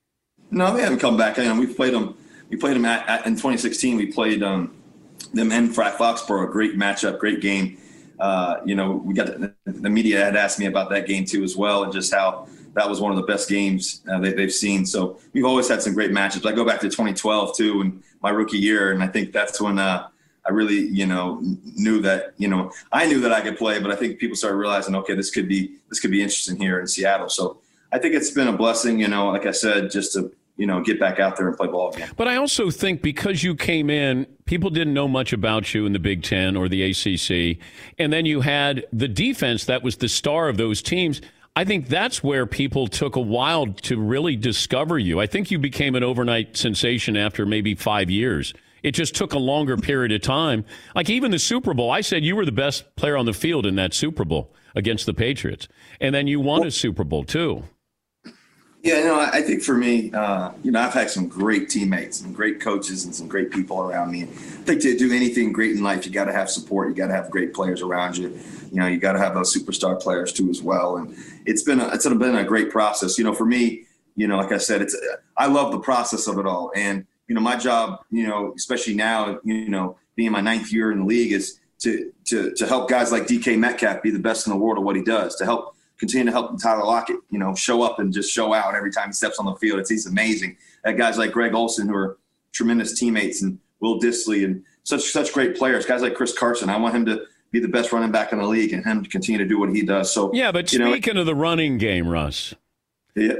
No, they haven't come back. You know, we played them. We played them at, at, in twenty sixteen. We played um, them in Foxborough. A great matchup, great game. Uh, you know, we got the, the media had asked me about that game too as well, and just how that was one of the best games uh, they, they've seen. So we've always had some great matchups. I go back to twenty twelve too, and my rookie year, and I think that's when uh, I really, you know, knew that, you know, I knew that I could play, but I think people started realizing, okay, this could be this could be interesting here in Seattle. So I think it's been a blessing, you know, like I said, just to, you know, get back out there and play ball again. But I also think because you came in, people didn't know much about you in the Big Ten or the A C C, and then you had the defense that was the star of those teams. I think that's where people took a while to really discover you. I think you became an overnight sensation after maybe five years. It just took a longer period of time. Like even the Super Bowl, I said you were the best player on the field in that Super Bowl against the Patriots. And then you won a Super Bowl, too. Yeah, you know, I think for me, uh, you know, I've had some great teammates and great coaches and some great people around me. I think to do anything great in life, you got to have support. You got to have great players around you. You know, you got to have those superstar players too as well. And it's been a, it's been a great process. You know, for me, you know, like I said, it's I love the process of it all. And you know, my job, you know, especially now, you know, being my ninth year in the league, is to to to help guys like D K Metcalf be the best in the world at what he does. To help. Continue to help Tyler Lockett, you know, show up and just show out every time he steps on the field. It's he's amazing. That guys like Greg Olsen, who are tremendous teammates, and Will Dissly, and such such great players. Guys like Chris Carson. I want him to be the best running back in the league, and him to continue to do what he does. So yeah, but you speaking know, of the running game, Russ, yeah,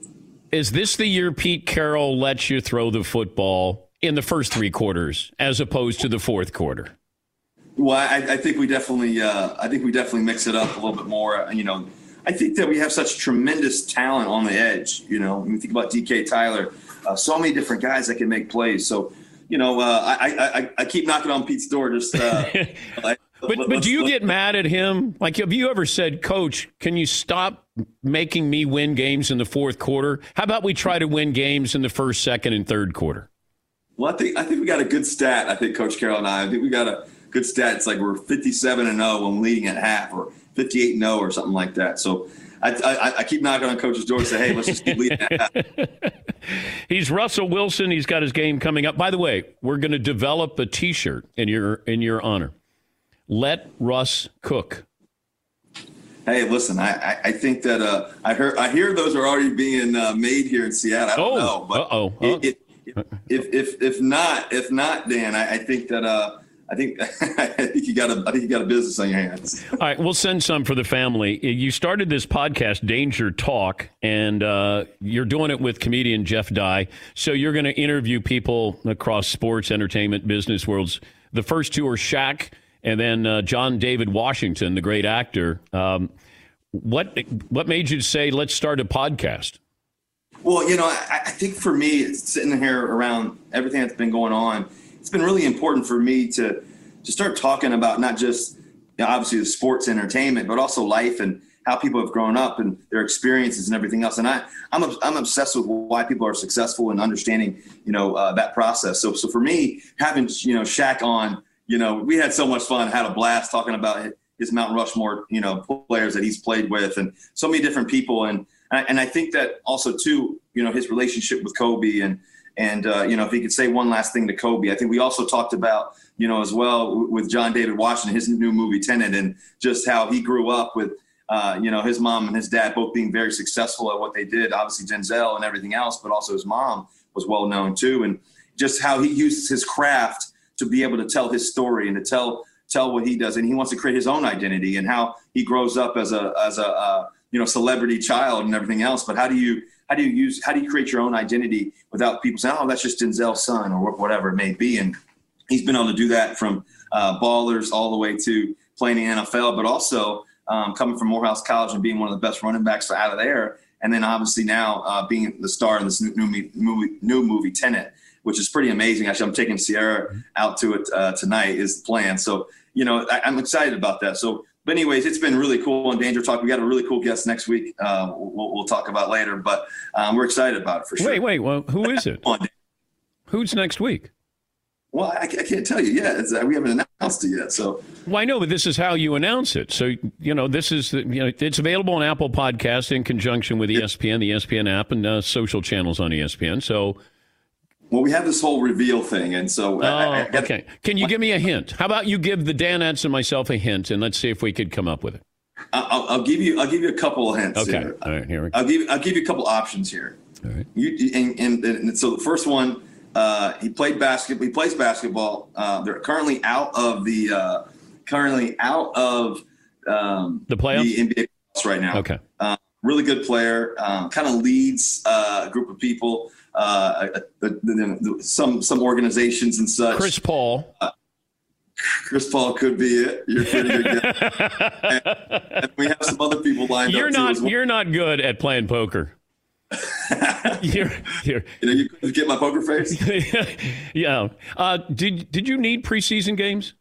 is this the year Pete Carroll lets you throw the football in the first three quarters as opposed to the fourth quarter? Well, I, I think we definitely, uh, I think we definitely mix it up a little bit more. You know. I think that we have such tremendous talent on the edge. You know, when you think about D K Tyler, uh, so many different guys that can make plays. So, you know, uh, I, I I keep knocking on Pete's door. Just, uh, like, but but do you get mad at him? Like, have you ever said, Coach, can you stop making me win games in the fourth quarter? How about we try to win games in the first, second, and third quarter? Well, I think I think we got a good stat. I think Coach Carroll and I. I think we got a good stat. It's like we're fifty-seven and oh when leading at half, or fifty-eight and oh or something like that. So I, I, I keep knocking on Coach's door and say, hey, let's just keep leading that. He's Russell Wilson. He's got his game coming up. By the way, we're going to develop a T-shirt in your in your honor. Let Russ cook. Hey, listen, I, I think that uh, I heard I hear those are already being uh, made here in Seattle. I don't oh, know, but uh-oh. It, it, if if if not if not, Dan, I, I think that uh, I think I think you got a I think you got a business on your hands. All right, we'll send some for the family. You started this podcast, Danger Talk, and uh, you're doing it with comedian Jeff Dye. So you're going to interview people across sports, entertainment, business worlds. The first two are Shaq, and then uh, John David Washington, the great actor. Um, what what made you say let's start a podcast? Well, you know, I, I think for me, it's sitting here around everything that's been going on. It's been really important for me to to start talking about not just, you know, obviously the sports entertainment, but also life and how people have grown up and their experiences and everything else. And I, I'm I'm obsessed with why people are successful and understanding, you know, uh, that process. So so for me, having, you know, Shaq on, you know, we had so much fun, had a blast talking about his Mount Rushmore, you know, players that he's played with and so many different people. And and I think that also too, you know, his relationship with Kobe and And, uh, you know, if he could say one last thing to Kobe, I think we also talked about, you know, as well with John David Washington, his new movie Tenet, and just how he grew up with, uh, you know, his mom and his dad both being very successful at what they did. Obviously Denzel and everything else, but also his mom was well known too. And just how he uses his craft to be able to tell his story and to tell tell what he does. And he wants to create his own identity and how he grows up as a as a uh, you know, celebrity child and everything else. But how do you how do you use how do you create your own identity without people saying, oh, that's just Denzel's son or whatever it may be? And he's been able to do that from uh, ballers all the way to playing in the N F L, but also um, coming from Morehouse College and being one of the best running backs out of there. And then obviously now uh, being the star in this new, new movie, new movie Tenet, which is pretty amazing. Actually, I'm taking Sierra out to it uh, tonight is the plan. So, you know, I, I'm excited about that. So, but anyways, it's been really cool on Danger Talk. We got a really cool guest next week. Uh, we'll, we'll talk about later, but um, we're excited about it for sure. Wait, wait, well, who is it? Who's next week? Well, I, I can't tell you yet. It's, uh, we haven't announced it yet. So, well, I know, but this is how you announce it. So, you know, this is, you know, it's available on Apple Podcasts in conjunction with E S P N, the E S P N app, and uh, social channels on E S P N. So, well, we have this whole reveal thing, and so. Oh, I, I gotta, okay. Can you give me a hint? How about you give the Danettes and myself a hint, and let's see if we could come up with it. I'll, I'll give you. I'll give you a couple of hints. Okay. Here. All right. Here we go. I'll give. I'll give you a couple options here. All right. You and, and, and so the first one. Uh, he played basketball. He plays basketball. Uh, they're currently out of the uh, currently out of um, the playoffs the N B A playoffs right now. Okay, uh, really good player. Um, kind of leads uh, a group of people. Uh, uh, uh, some some organizations and such. Chris Paul. Uh, Chris Paul could be it. You're pretty good. and, and we have some other people lined you're up. Not, too as well. You're not good at playing poker. you're, you're, you know, you couldn't get my poker face. yeah. Uh, did Did you need preseason games?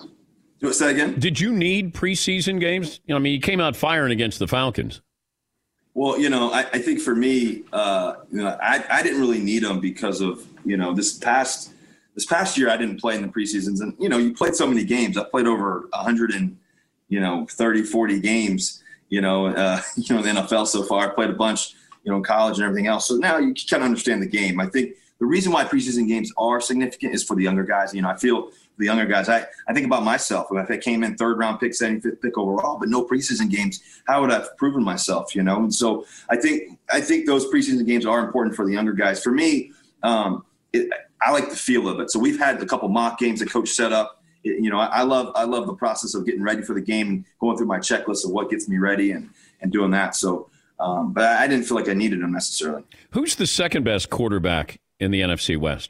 Do say again? Did you need preseason games? You know, I mean, you came out firing against the Falcons. Well, you know, I, I think for me, uh, you know, I, I didn't really need them because of, you know, this past this past year I didn't play in the preseasons, and you know, you played so many games. I played over one hundred and you know thirty, forty games. You know, uh, you know, in the N F L so far. I played a bunch. You know, in college and everything else. So now you kind of understand the game. I think the reason why preseason games are significant is for the younger guys. You know, I feel the younger guys, I, I think about myself. If I came in third round pick, seventy-fifth pick overall, but no preseason games, how would I have proven myself, you know? And so I think, I think those preseason games are important for the younger guys. For me, um, it, I like the feel of it. So we've had a couple mock games that coach set up. It, you know, I, I love, I love the process of getting ready for the game and going through my checklist of what gets me ready and, and doing that. So, Um, but I didn't feel like I needed him necessarily. Who's the second best quarterback in the N F C West?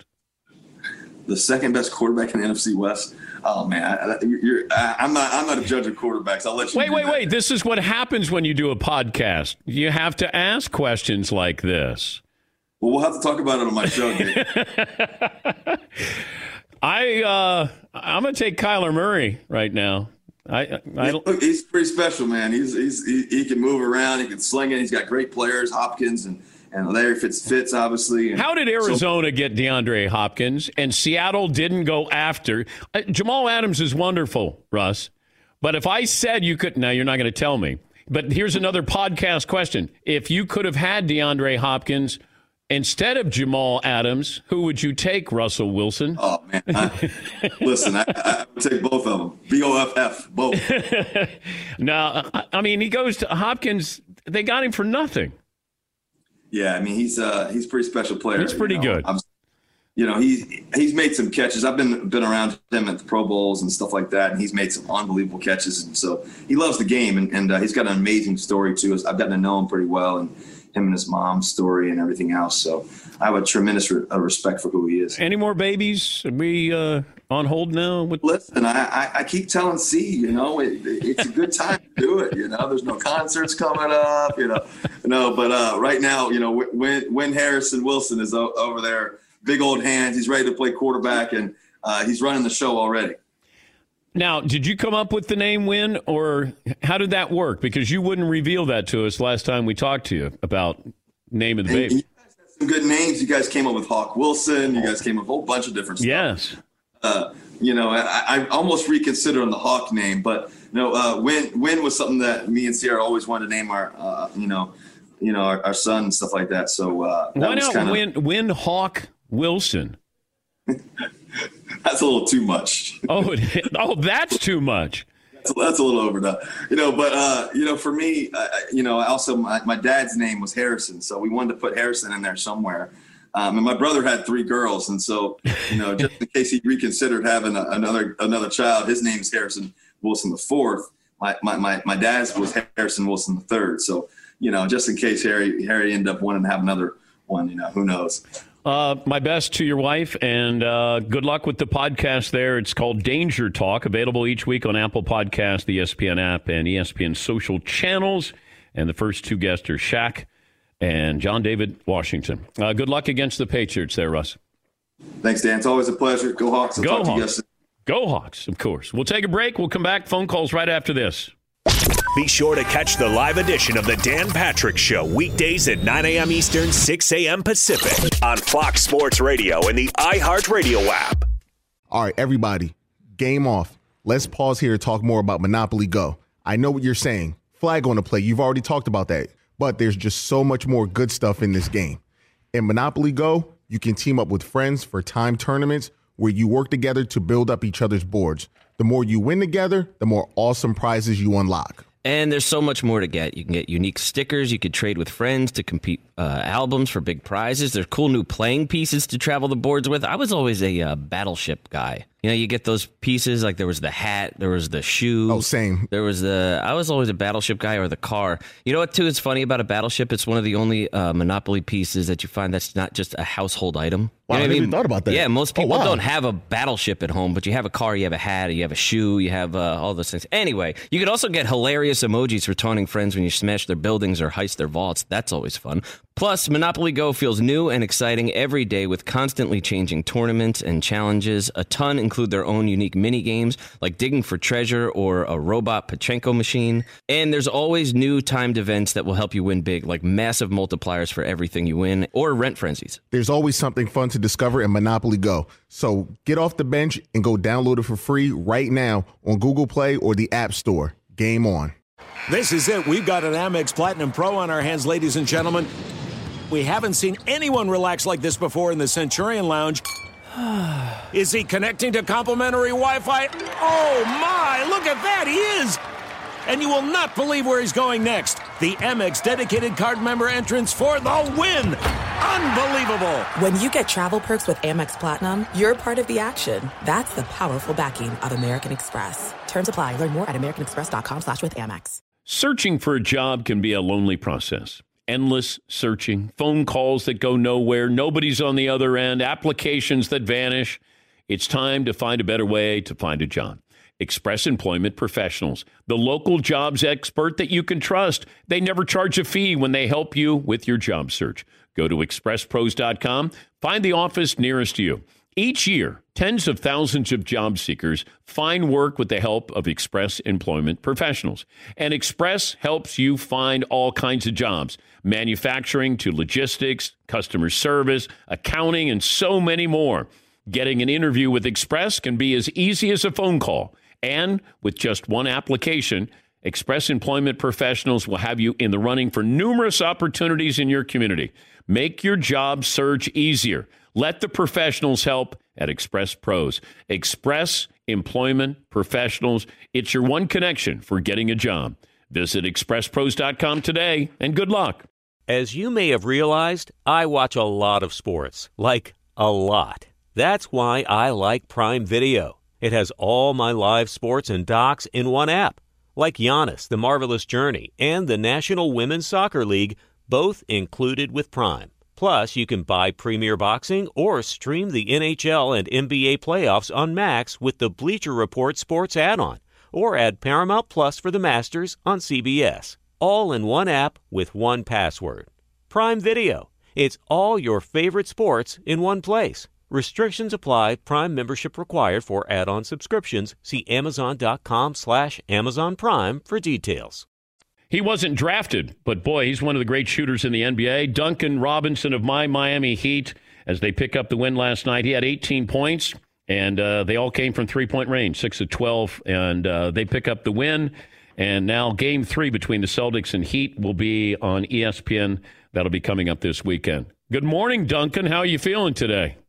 The second best quarterback in the N F C West? Oh man, I, you're, I, I'm not. I'm not a judge of quarterbacks. I'll let you. Wait, wait, that. wait! This is what happens when you do a podcast. You have to ask questions like this. Well, we'll have to talk about it on my show. I uh, I'm gonna take Kyler Murray right now. I, I he's, look, he's pretty special, man. He's, he's he, he can move around. He can sling it. He's got great players, Hopkins and, and Larry Fitz Fitz, obviously. And how did Arizona so, get DeAndre Hopkins and Seattle didn't go after? Uh, Jamal Adams is wonderful, Russ. But if I said you could, now you're not going to tell me. But here's another podcast question: if you could have had DeAndre Hopkins instead of Jamal Adams, who would you take, Russell Wilson? Oh, man. I, listen, I, I would take both of them. B O F F, both. Now, I mean, he goes to Hopkins. They got him for nothing. Yeah, I mean, he's uh, he's a pretty special player. He's pretty you know? good. I'm, you know, he's, he's made some catches. I've been been around him at the Pro Bowls and stuff like that, and he's made some unbelievable catches. And so he loves the game, and, and uh, he's got an amazing story, too. I've gotten to know him pretty well, and him and his mom's story and everything else. So I have a tremendous re- uh, respect for who he is. Any more babies? Are we uh, on hold now? With- Listen, I, I, I keep telling C, you know, it, it's a good time to do it. You know, there's no concerts coming up, you know. No, but uh, right now, you know, when when Harrison Wilson is o- over there, big old hands, he's ready to play quarterback, and uh, he's running the show already. Now, did you come up with the name Win, or how did that work? Because you wouldn't reveal that to us last time we talked to you about name of the baby. You guys had some good names. You guys came up with Hawk Wilson. You guys came up with a whole bunch of different stuff. Yes. Uh, you know, I, I almost reconsidered on the Hawk name, but you know, uh, Win Win was something that me and Sierra always wanted to name our, uh, you know, you know, our, our son and stuff like that. So uh, that why was not kinda, Win Win Hawk Wilson? That's a little too much. Oh, oh, that's too much. That's, that's a little overdone, you know. But uh, you know, for me, uh, you know, also my, my dad's name was Harrison, so we wanted to put Harrison in there somewhere. Um, and my brother had three girls, and so you know, just in case he reconsidered having a, another another child, his name's Harrison Wilson the fourth. my, my, my, my dad's was Harrison Wilson the third. So, you know, just in case Harry, Harry ended up wanting to have another one, you know, who knows? Uh, my best to your wife, and uh, good luck with the podcast there. It's called Danger Talk, available each week on Apple Podcasts, the E S P N app, and E S P N social channels. And the first two guests are Shaq and John David Washington. Uh, good luck against the Patriots there, Russ. Thanks, Dan. It's always a pleasure. Go Hawks. I'll Go talk to you Hawks. guys. Go Hawks, of course. We'll take a break. We'll come back. Phone calls right after this. Be sure to catch the live edition of the Dan Patrick Show weekdays at nine a.m. Eastern, six a.m. Pacific on Fox Sports Radio and the iHeartRadio app. All right, everybody, game off. Let's pause here to talk more about Monopoly Go. I know what you're saying. Flag on the play. You've already talked about that. But there's just so much more good stuff in this game. In Monopoly Go, you can team up with friends for time tournaments where you work together to build up each other's boards. The more you win together, the more awesome prizes you unlock. And there's so much more to get. You can get unique stickers. You could trade with friends to compete uh, albums for big prizes. There's cool new playing pieces to travel the boards with. I was always a uh, battleship guy. You know, you get those pieces, like there was the hat, there was the shoe. Oh, same. There was the, I was always a battleship guy, or the car. You know what, too, is funny about a battleship? It's one of the only uh, Monopoly pieces that you find that's not just a household item. Wow, You know I what never even thought about that. Yeah, most Oh, people wow. don't have a battleship at home, but you have a car, you have a hat, you have a shoe, you have uh, all those things. Anyway, you could also get hilarious emojis for taunting friends when you smash their buildings or heist their vaults. That's always fun. Plus, Monopoly Go feels new and exciting every day with constantly changing tournaments and challenges. A ton include their own unique mini games like digging for treasure or a robot Pachinko machine. And there's always new timed events that will help you win big, like massive multipliers for everything you win or rent frenzies. There's always something fun to discover in Monopoly Go. So get off the bench and go download it for free right now on Google Play or the App Store. Game on. This is it. We've got an Amex Platinum Pro on our hands, ladies and gentlemen. We haven't seen anyone relax like this before in the Centurion Lounge. Is he connecting to complimentary Wi-Fi? Oh, my! Look at that! He is! And you will not believe where he's going next. The Amex dedicated card member entrance for the win! Unbelievable! When you get travel perks with Amex Platinum, you're part of the action. That's the powerful backing of American Express. Terms apply. Learn more at americanexpress.com slash with Amex. Searching for a job can be a lonely process. Endless searching, phone calls that go nowhere, nobody's on the other end, applications that vanish. It's time to find a better way to find a job. Express Employment Professionals, the local jobs expert that you can trust. They never charge a fee when they help you with your job search. Go to express pros dot com, find the office nearest you. Each year, tens of thousands of job seekers find work with the help of Express Employment Professionals. And Express helps you find all kinds of jobs, manufacturing to logistics, customer service, accounting, and so many more. Getting an interview with Express can be as easy as a phone call. And with just one application, Express Employment Professionals will have you in the running for numerous opportunities in your community. Make your job search easier. Let the professionals help at Express Pros. Express Employment Professionals. It's your one connection for getting a job. Visit express pros dot com today, and good luck. As you may have realized, I watch a lot of sports, like a lot. That's why I like Prime Video. It has all my live sports and docs in one app, like Giannis, The Marvelous Journey, and the National Women's Soccer League, both included with Prime. Plus, you can buy Premier Boxing or stream the N H L and N B A playoffs on Max with the Bleacher Report Sports add-on, or add Paramount Plus for the Masters on C B S. All in one app with one password. Prime Video. It's all your favorite sports in one place. Restrictions apply. Prime membership required for add-on subscriptions. See amazon.com slash Amazon Prime for details. He wasn't drafted, but boy, he's one of the great shooters in the N B A. Duncan Robinson of my Miami Heat, as they pick up the win last night. He had eighteen points, and uh, they all came from three-point range, six of twelve, and uh, they pick up the win. And now game three between the Celtics and Heat will be on E S P N. That'll be coming up this weekend. Good morning, Duncan. How are you feeling today?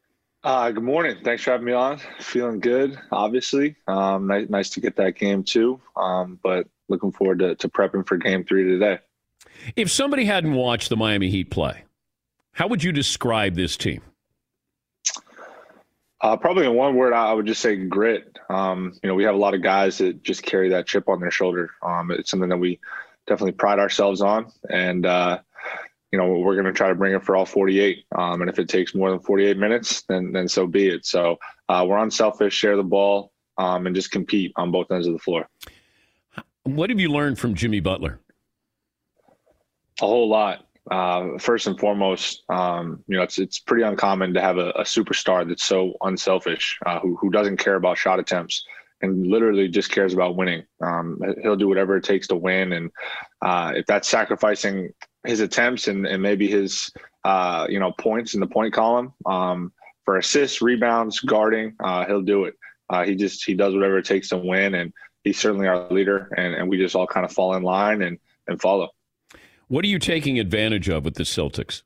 Uh, good morning. Thanks for having me on. Feeling good, obviously. Um, nice, nice to get that game, too. Um, but looking forward to, to prepping for game three today. If somebody hadn't watched the Miami Heat play, how would you describe this team? Uh, probably in one word, I would just say grit. Um, you know, we have a lot of guys that just carry that chip on their shoulder. Um, it's something that we definitely pride ourselves on. And, uh, you know, we're going to try to bring it for all forty-eight. Um, and if it takes more than forty-eight minutes, then then so be it. So uh, we're unselfish, share the ball, um, and just compete on both ends of the floor. What have you learned from Jimmy Butler? A whole lot. Uh, first and foremost, um, you know, it's it's pretty uncommon to have a, a superstar that's so unselfish, uh, who who doesn't care about shot attempts and literally just cares about winning. Um, he'll do whatever it takes to win, and uh, if that's sacrificing his attempts and, and maybe his uh, you know points in the point column um, for assists, rebounds, guarding, uh, he'll do it. Uh, he just he does whatever it takes to win, and he's certainly our leader, and, and we just all kind of fall in line and and follow. What are you taking advantage of with the Celtics?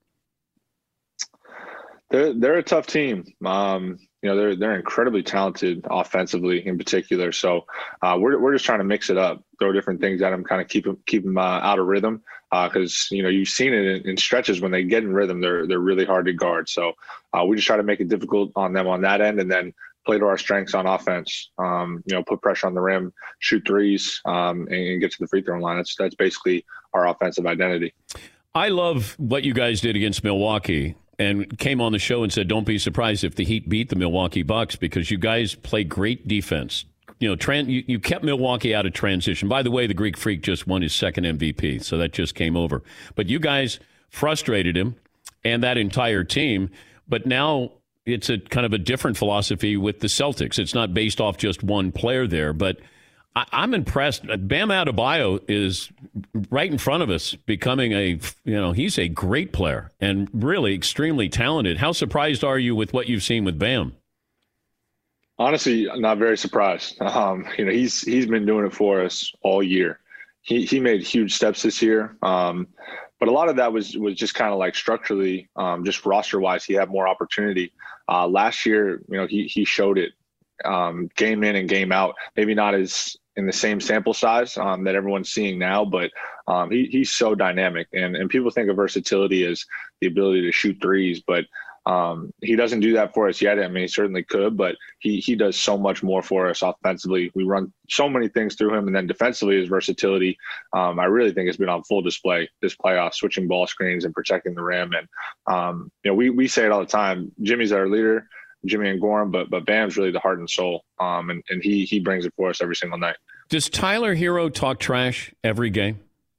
They're they're a tough team. Um, you know, they're they're incredibly talented offensively in particular. So uh, we're we're just trying to mix it up, throw different things at them, kind of keep them keep them uh, out of rhythm. Because uh, you know you've seen it in, in stretches when they get in rhythm, they're they're really hard to guard. So uh, we just try to make it difficult on them on that end, and then play to our strengths on offense. Um, you know, put pressure on the rim, shoot threes, um, and, and get to the free throw line. That's that's basically our offensive identity. I love what you guys did against Milwaukee, and came on the show and said, "Don't be surprised if the Heat beat the Milwaukee Bucks because you guys play great defense." You know, tran- you, you kept Milwaukee out of transition. By the way, the Greek Freak just won his second M V P, so that just came over. But you guys frustrated him and that entire team. But now it's a kind of a different philosophy with the Celtics. It's not based off just one player there, but I, I'm impressed. Bam Adebayo is right in front of us, becoming a, you know, he's a great player and really extremely talented. How surprised are you with what you've seen with Bam? Honestly, I'm not very surprised. Um, you know, he's he's been doing it for us all year. He he made huge steps this year, um, but a lot of that was was just kind of like structurally, um, just roster wise, he had more opportunity. Uh, last year, you know, he he showed it um, game in and game out. Maybe not as in the same sample size um, that everyone's seeing now, but um, he he's so dynamic. And and people think of versatility as the ability to shoot threes, but Um, he doesn't do that for us yet. I mean, he certainly could, but he he does so much more for us offensively. We run so many things through him, and then defensively, his versatility, um, I really think has been on full display this playoff, switching ball screens and protecting the rim. And um, you know, we we say it all the time. Jimmy's our leader, Jimmy and Gorham, but but Bam's really the heart and soul, um, and and he he brings it for us every single night. Does Tyler Hero talk trash every game?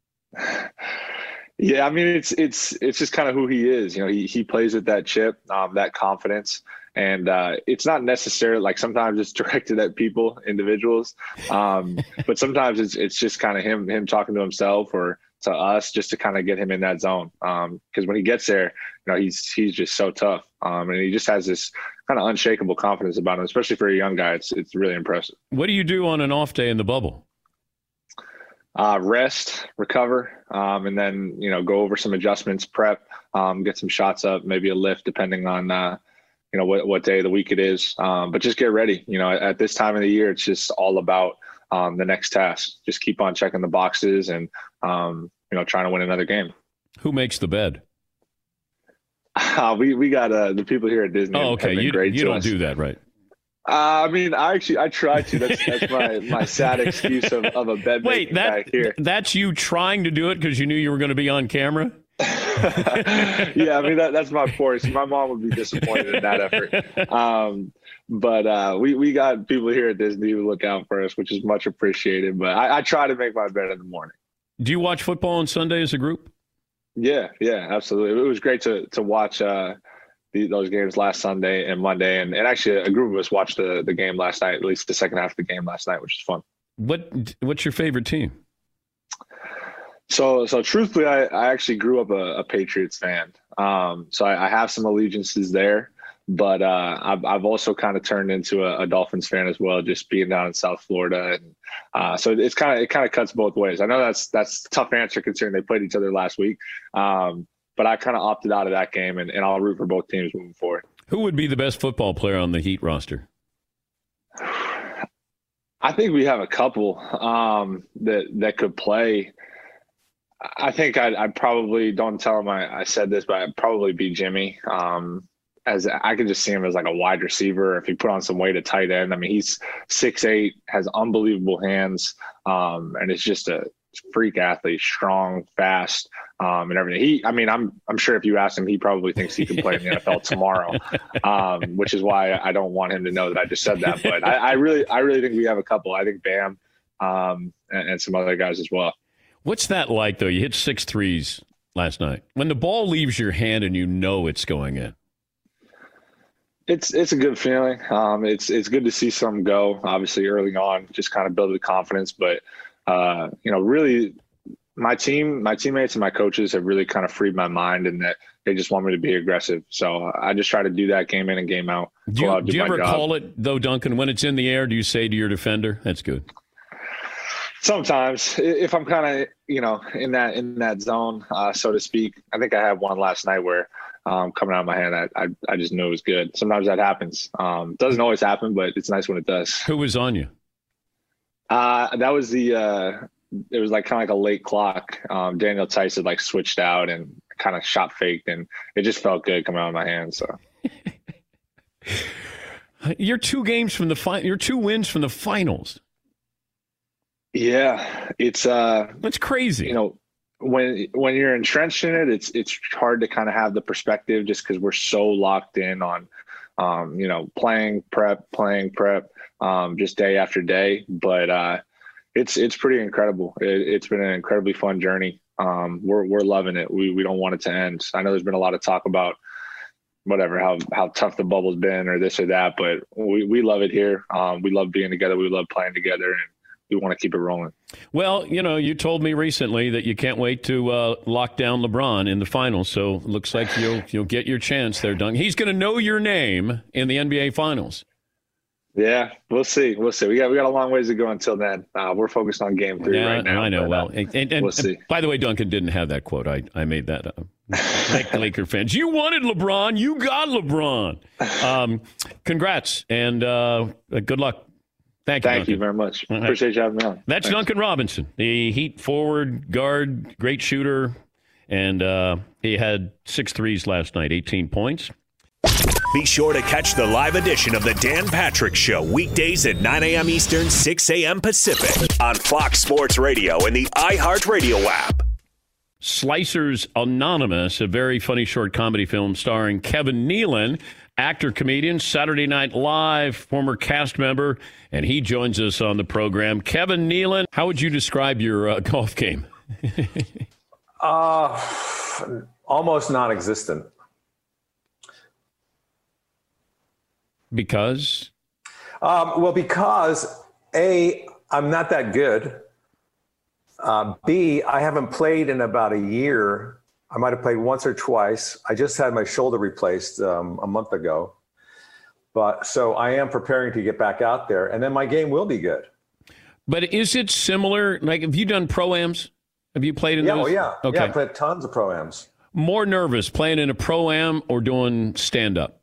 Yeah, I mean, it's it's it's just kind of who he is. You know, he he plays with that chip, um, that confidence, and uh, it's not necessarily like sometimes it's directed at people, individuals, um, but sometimes it's it's just kind of him him talking to himself or to us just to kind of get him in that zone. Because um, when he gets there, you know, he's he's just so tough, um, and he just has this kind of unshakable confidence about him, especially for a young guy. It's it's really impressive. What do you do on an off day in the bubble? Uh, rest, recover, um, and then, you know, go over some adjustments, prep, um, get some shots up, maybe a lift, depending on, uh, you know, what, what day of the week it is. Um, but just get ready. You know, at, at this time of the year, it's just all about um, the next task. Just keep on checking the boxes and, um, you know, trying to win another game. Who makes the bed? Uh, we, we got uh, the people here at Disney. Oh, okay. You, you don't us. do that, right? Uh, I mean, I actually, I try to. That's that's my, my sad excuse of, of a bed. Wait, that back here. That's you trying to do it because you knew you were going to be on camera? Yeah, I mean, that, that's my force. My mom would be disappointed in that effort. Um, but uh, we, we got people here at Disney who look out for us, which is much appreciated. But I, I try to make my bed in the morning. Do you watch football on Sunday as a group? Yeah, yeah, absolutely. It was great to to watch uh, the, those games last Sunday and Monday, and, and actually a group of us watched the the game last night, at least the second half of the game last night, which is fun. What What's your favorite team? So, so truthfully, I, I actually grew up a, a Patriots fan. Um, so I, I have some allegiances there, but uh, I've, I've also kind of turned into a, a Dolphins fan as well, just being down in South Florida. And uh, so it's kind of, it kind of cuts both ways. I know that's, that's a tough answer considering they played each other last week. Um, but I kind of opted out of that game, and, and I'll root for both teams moving forward. Who would be the best football player on the Heat roster? I think we have a couple um, that, that could play. I think I'd, I'd probably, don't tell him I, I said this, but I'd probably be Jimmy. Um, as I can just see him as like a wide receiver. If he put on some weight at tight end, I mean, he's six eight, has unbelievable hands, um, and it's just a freak athlete, strong, fast, um, and everything. He, I mean, I'm I'm sure if you ask him, he probably thinks he can play in the N F L tomorrow, um, which is why I don't want him to know that I just said that. But I, I really, I really think we have a couple. I think Bam um, and, and some other guys as well. What's that like, though? You hit six threes last night. When the ball leaves your hand and you know it's going in. It's it's a good feeling. Um, it's it's good to see some go. Obviously, early on, just kind of build the confidence. But uh, you know, really, my team, my teammates, and my coaches have really kind of freed my mind, and that they just want me to be aggressive. So I just try to do that game in and game out. Do you, out, do do you ever job. call it though, Duncan? When it's in the air, do you say to your defender, "That's good"? Sometimes, if I'm kind of you know in that in that zone, uh, so to speak. I think I had one last night where. Um, coming out of my hand, I, I I just knew it was good. Sometimes that happens. Um, doesn't always happen, but it's nice when it does. Who was on you? Uh, that was the. Uh, it was like kind of like a late clock. Um, Daniel Tice had like switched out and kind of shot faked, and it just felt good coming out of my hand. So you're two games from the fi- You're two wins from the finals. Yeah, it's uh, that's crazy. You know. When when you're entrenched in it, it's it's hard to kind of have the perspective just because we're so locked in on, um, you know, playing prep, playing prep, um, just day after day. But uh, it's it's pretty incredible. It, it's been an incredibly fun journey. Um, we're we're loving it. We we don't want it to end. I know there's been a lot of talk about whatever how how tough the bubble's been or this or that, but we we love it here. Um, we love being together. We love playing together, and we want to keep it rolling. Well, you know, you told me recently that you can't wait to uh, lock down LeBron in the finals. So it looks like you'll you'll get your chance there, Duncan. He's going to know your name in the N B A Finals. Yeah, we'll see. We'll see. We got we got a long ways to go until then. Uh, we're focused on game three yeah, right now. I know. But, well, uh, and, and, and we'll see. By the way, Duncan didn't have that quote. I, I made that up. Like Laker fans, you wanted LeBron, you got LeBron. Um, congrats and uh, good luck. Thank you. Thank Duncan. you very much. Right. Appreciate you having me on. That's Thanks. Duncan Robinson, the Heat forward guard, great shooter, and uh, he had six threes last night, eighteen points. Be sure to catch the live edition of the Dan Patrick Show weekdays at nine a.m. Eastern, six a.m. Pacific on Fox Sports Radio and the iHeartRadio app. Slicers Anonymous, a very funny short comedy film starring Kevin Nealon, actor, comedian, Saturday Night Live, former cast member, and he joins us on the program. Kevin Nealon, how would you describe your uh, golf game? uh, almost non-existent. Because? Um, well, because, A, I'm not that good. Uh, B, I haven't played in about a year. I might have played once or twice. I just had my shoulder replaced um, a month ago. But so I am preparing to get back out there, and then my game will be good. But is it similar? Like, have you done pro-ams? Have you played in yeah, those? Oh, yeah. Okay. Yeah, I played tons of pro-ams. More nervous playing in a pro-am or doing stand-up?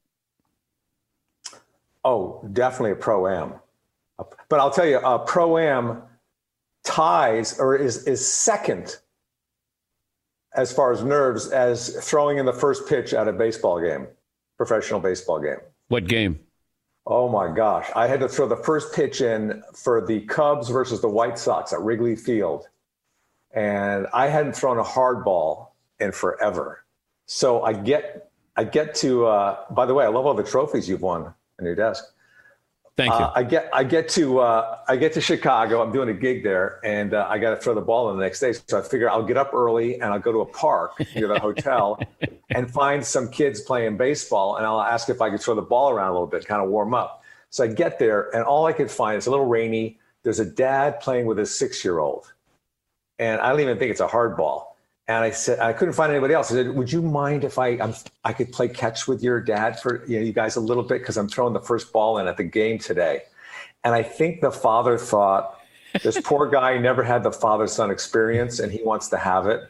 Oh, definitely a pro-am. But I'll tell you, a pro-am ties or is is second as far as nerves as throwing in the first pitch at a baseball game, professional baseball game. What game? Oh my gosh. I had to throw the first pitch in for the Cubs versus the White Sox at Wrigley Field. And I hadn't thrown a hard ball in forever. So I get, I get to, uh, by the way, I love all the trophies you've won on your desk. Thank you. Uh, I get I get to uh, I get to Chicago. I'm doing a gig there, and uh, I got to throw the ball in the next day. So I figure I'll get up early and I'll go to a park near the hotel and find some kids playing baseball, and I'll ask if I could throw the ball around a little bit, kind of warm up. So I get there, and all I could find is a little rainy. There's a dad playing with his six-year-old, and I don't even think it's a hard ball. And I said, I couldn't find anybody else. I said, would you mind if I I'm, I could play catch with your dad for you know you guys a little bit, because I'm throwing the first ball in at the game today. And I think the father thought, this poor guy never had the father-son experience, and he wants to have it.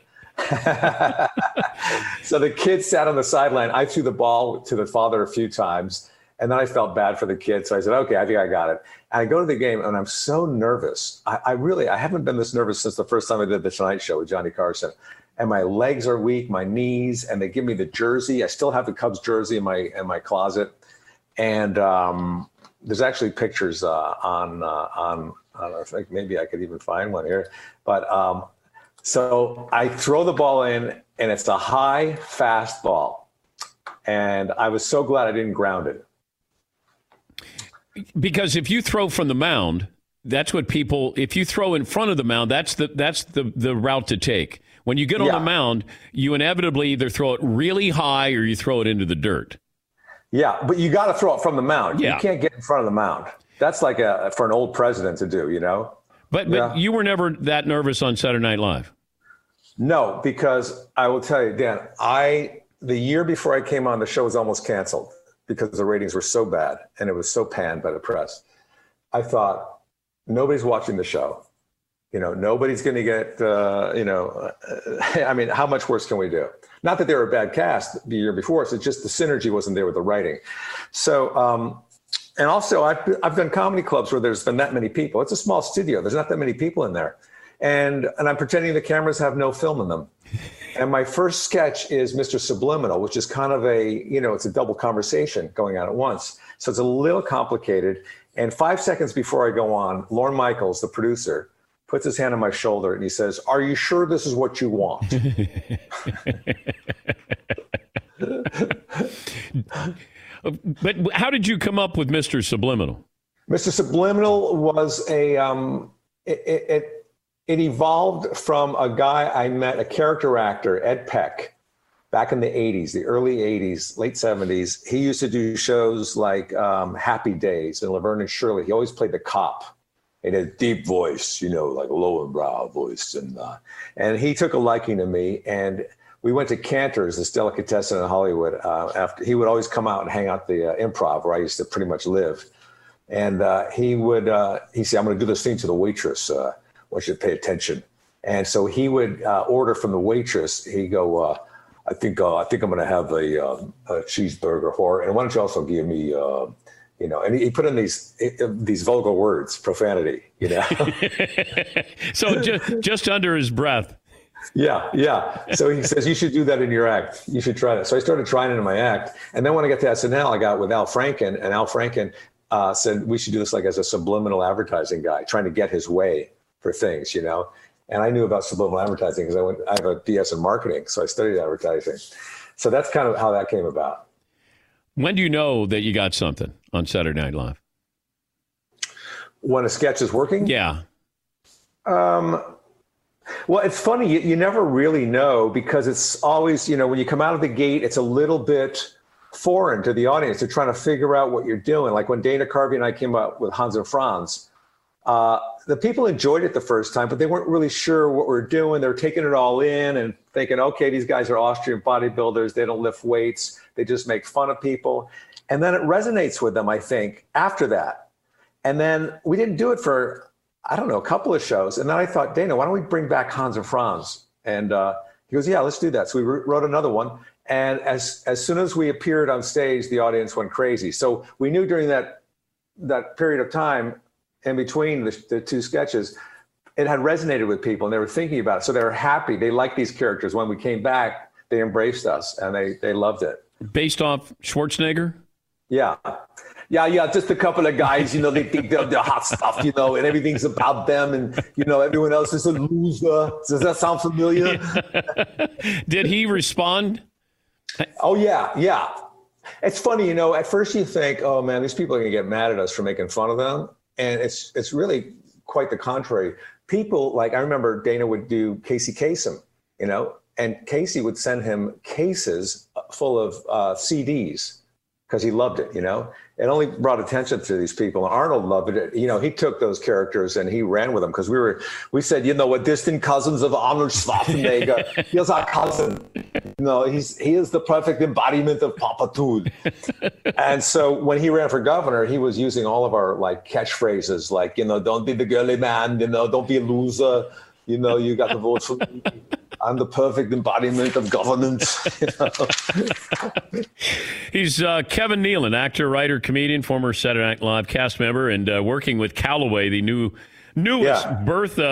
So the kid sat on the sideline. I threw the ball to the father a few times, and then I felt bad for the kid. So I said, okay, I think I got it. And I go to the game, and I'm so nervous. I, I really, I haven't been this nervous since the first time I did the Tonight Show with Johnny Carson. and my legs are weak, my knees, and they give me the jersey. I still have the Cubs jersey in my in my closet, and um, there's actually pictures uh, on uh, on. I think maybe I could even find one here, but um, so I throw the ball in, and it's a high, fast ball, and I was so glad I didn't ground it. Because if you throw from the mound, that's what people. If you throw in front of the mound, that's the that's the the route to take. When you get on Yeah. the mound, you inevitably either throw it really high or you throw it into the dirt. Yeah, but you got to throw it from the mound. Yeah. You can't get in front of the mound. That's like a for an old president to do, you know? But but Yeah. you were never that nervous on Saturday Night Live. No, because I will tell you, Dan, I the year before I came on, the show was almost canceled because the ratings were so bad and it was so panned by the press. I thought, nobody's watching the show. You know, nobody's going to get, uh, you know, uh, I mean, how much worse can we do? Not that they were a bad cast the year before, so it's just the synergy wasn't there with the writing. So, um, and also I've, I've done comedy clubs where there's been that many people. It's a small studio. There's not that many people in there. And, and I'm pretending the cameras have no film in them. And my first sketch is Mister Subliminal, which is kind of a, you know, it's a double conversation going on at once. So it's a little complicated. And five seconds before I go on, Lorne Michaels, the producer, puts his hand on my shoulder and he says, "Are you sure this is what you want?" But how did you come up with Mister Subliminal? Mister Subliminal was a, um, it, it, it, it evolved from a guy I met, a character actor, Ed Peck, back in the eighties, the early eighties, late seventies. He used to do shows like um, Happy Days and Laverne and Shirley. He always played the cop. In a deep voice, you know, like a low and brow voice. And uh, and he took a liking to me. And we went to Cantor's, this delicatessen in Hollywood. Uh, after he would always come out and hang out the uh, Improv, where I used to pretty much live. And uh, he would, uh, he said, "I'm going to do this thing to the waitress. Uh, I want you to pay attention." And so he would uh, order from the waitress. He'd go, uh, I think uh, I think I'm going to have a, uh, a cheeseburger for her. And why don't you also give me... Uh, You know, and he put in these these vulgar words, profanity, you know. So just, just under his breath. Yeah, yeah. So he says, "You should do that in your act. You should try that." So I started trying it in my act. And then when I got to S N L, I got with Al Franken, and Al Franken uh, said, "We should do this like as a subliminal advertising guy, trying to get his way for things, you know." And I knew about subliminal advertising because I went, I have a B S in marketing, so I studied advertising. So that's kind of how that came about. When do you know that you got something on Saturday Night Live? When a sketch is working? Yeah. Um, well, it's funny. You, you never really know because it's always, you know, when you come out of the gate, it's a little bit foreign to the audience. They're trying to figure out what you're doing. Like when Dana Carvey and I came out with Hans and Franz, uh, the people enjoyed it the first time, but they weren't really sure what we're doing. They're taking it all in and thinking, okay, these guys are Austrian bodybuilders. They don't lift weights. They just make fun of people. And then it resonates with them, I think, after that. And then we didn't do it for, I don't know, a couple of shows. And then I thought, Dana, why don't we bring back Hans and Franz? And uh, he goes, yeah, let's do that. So we wrote another one. And as as soon as we appeared on stage, the audience went crazy. So we knew during that that period of time, in between the, the two sketches, it had resonated with people and they were thinking about it. So they were happy. They liked these characters. When we came back, they embraced us and they, they loved it. Based off Schwarzenegger? Yeah. Yeah, yeah, just a couple of guys, you know, they think they're, they're hot stuff, you know, and everything's about them and, you know, everyone else is a loser. Does that sound familiar? Did he respond? Oh, yeah, yeah. It's funny, you know, at first you think, oh, man, these people are going to get mad at us for making fun of them. And it's it's really quite the contrary. People, like, I remember Dana would do Casey Kasem, you know, and Casey would send him cases full of uh, C Ds because he loved it, you know. It only brought attention to these people. And Arnold loved it. You know, he took those characters and he ran with them because we were, we said, you know, we're distant cousins of Arnold Schwarzenegger. He's our cousin. You know, he's, he is the perfect embodiment of Papatude. And so when he ran for governor, he was using all of our like catchphrases, like, you know, don't be the girly man, you know, don't be a loser. You know, you got to vote for me. I'm the perfect embodiment of governance. You know? He's uh, Kevin Nealon, actor, writer, comedian, former Saturday Night Live cast member, and uh, working with Calloway, the new newest Yeah. Bertha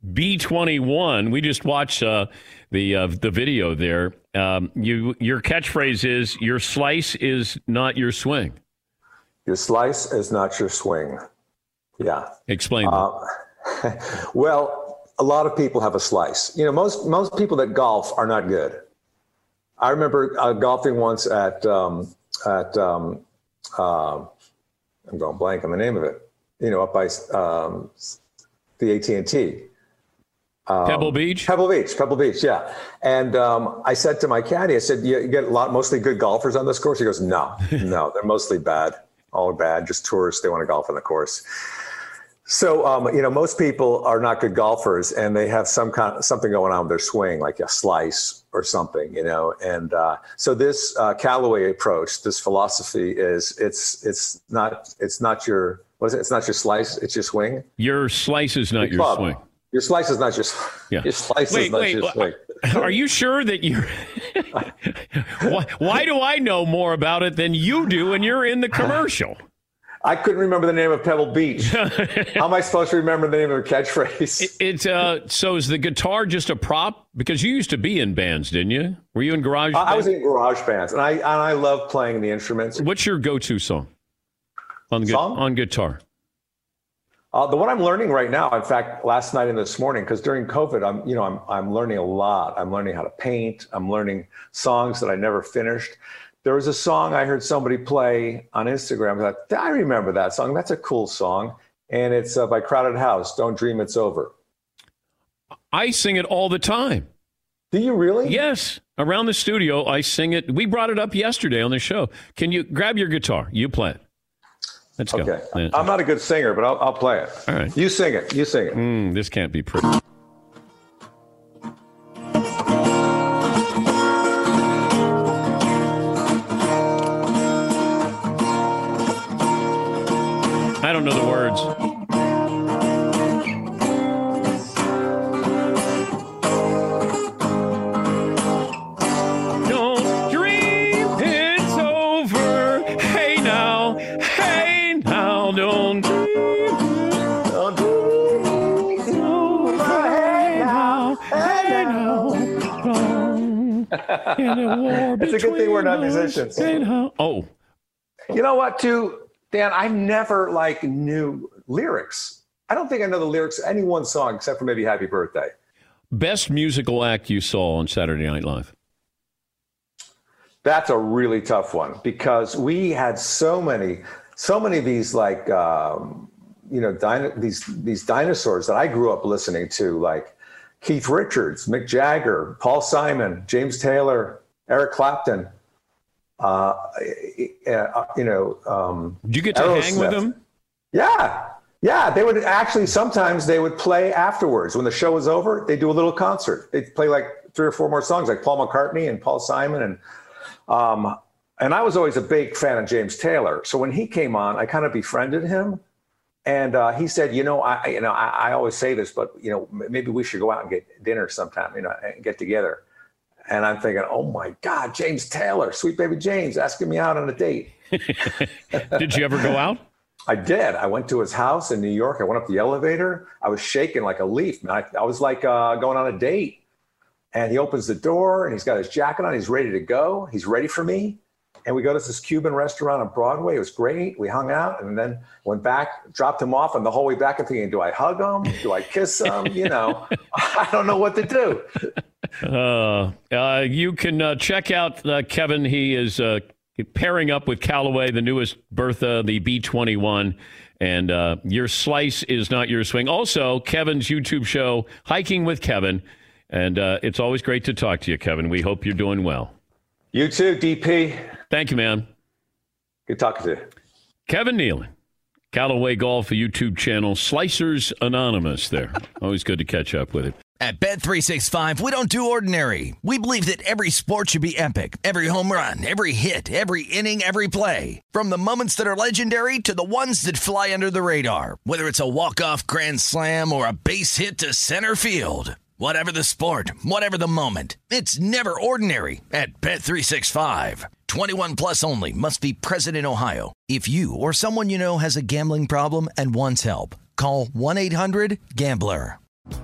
B twenty-one. We just watched uh, the uh, the video there. Um, you your catchphrase is your slice is not your swing. Your slice is not your swing. Yeah. Explain that. Uh, well, a lot of people have a slice. You know, most most people that golf are not good. I remember uh, golfing once at um, at um, uh, I'm going blank on the name of it. You know, up by um, the A T and T. Um, Pebble Beach? Pebble Beach, Pebble Beach, yeah. And um, I said to my caddy, I said, you get a lot, mostly good golfers on this course? He goes, no, no, they're mostly bad, all bad, just tourists. They want to golf on the course. So, um, you know, most people are not good golfers and they have some kind of, something going on with their swing, like a slice or something, you know. And uh, so this uh, Callaway approach, this philosophy is it's it's not it's not your what is it? It's not your slice, it's your swing. Your slice is not your, your swing. Your slice is not your, yeah. your slice wait, is not wait, your swing. Are you sure that you're why, why do I know more about it than you do and you're in the commercial? I couldn't remember the name of Pebble Beach. How am I supposed to remember the name of a catchphrase? It, it's uh, so is the guitar just a prop? Because you used to be in bands, didn't you? Were you in garage bands? I was in garage bands, and I and I love playing the instruments. What's your go-to song on song? on guitar? Uh, the one I'm learning right now, in fact, last night and this morning, because during COVID, I'm you know I'm I'm learning a lot. I'm learning how to paint. I'm learning songs that I never finished. There was a song I heard somebody play on Instagram. I thought, I remember that song. That's a cool song. And it's uh, by Crowded House, Don't Dream It's Over. I sing it all the time. Do you really? Yes. Around the studio, I sing it. We brought it up yesterday on the show. Can you grab your guitar? You play it. Let's go. Okay. I'm not a good singer, but I'll, I'll play it. All right. You sing it. You sing it. Mm, this can't be pretty. I don't know the words. Don't dream it's over. Hey now, hey now, don't dream. Don't dream it's over. Hey now, hey now. It's a good thing we're not musicians. Oh. You know what, too? Dan, I never like knew lyrics. I don't think I know the lyrics to any one song except for maybe Happy Birthday. Best musical act you saw on Saturday Night Live? That's a really tough one because we had so many, so many of these like, um, you know, dino- these these dinosaurs that I grew up listening to, like Keith Richards, Mick Jagger, Paul Simon, James Taylor, Eric Clapton. Uh, you know, um, did you get to Aerosmith. hang with them? Yeah. Yeah. They would actually, sometimes they would play afterwards. When the show was over, they'd do a little concert. They'd play like three or four more songs, like Paul McCartney and Paul Simon. And, um, and I was always a big fan of James Taylor. So when he came on, I kind of befriended him. And uh, he said, you know, I, you know, I, I always say this, but, you know, maybe we should go out and get dinner sometime, you know, and get together. And I'm thinking, oh, my God, James Taylor, Sweet Baby James, asking me out on a date. Did you ever go out? I did. I went to his house in New York. I went up the elevator. I was shaking like a leaf. I, I was like uh, going on a date. And he opens the door, and he's got his jacket on. He's ready to go. He's ready for me. And we go to this Cuban restaurant on Broadway. It was great. We hung out and then went back, dropped him off. And the whole way back, I'm thinking, do I hug him? Do I kiss him? You know, I don't know what to do. Uh, uh, you can uh, check out uh, Kevin. He is uh, pairing up with Callaway, the newest Bertha, the B twenty-one. And uh, your slice is not your swing. Also, Kevin's YouTube show, Hiking with Kevin. And uh, it's always great to talk to you, Kevin. We hope you're doing well. You too, D P. Thank you, man. Good talking to you. Kevin Nealon, Callaway Golf, a YouTube channel, Slicers Anonymous there. Always good to catch up with it. At Bet three sixty-five, we don't do ordinary. We believe that every sport should be epic. Every home run, every hit, every inning, every play. From the moments that are legendary to the ones that fly under the radar. Whether it's a walk-off grand slam or a base hit to center field. Whatever the sport, whatever the moment, it's never ordinary at Bet three sixty-five. twenty-one plus only. Must be present in Ohio. If you or someone you know has a gambling problem and wants help, call one eight hundred gambler.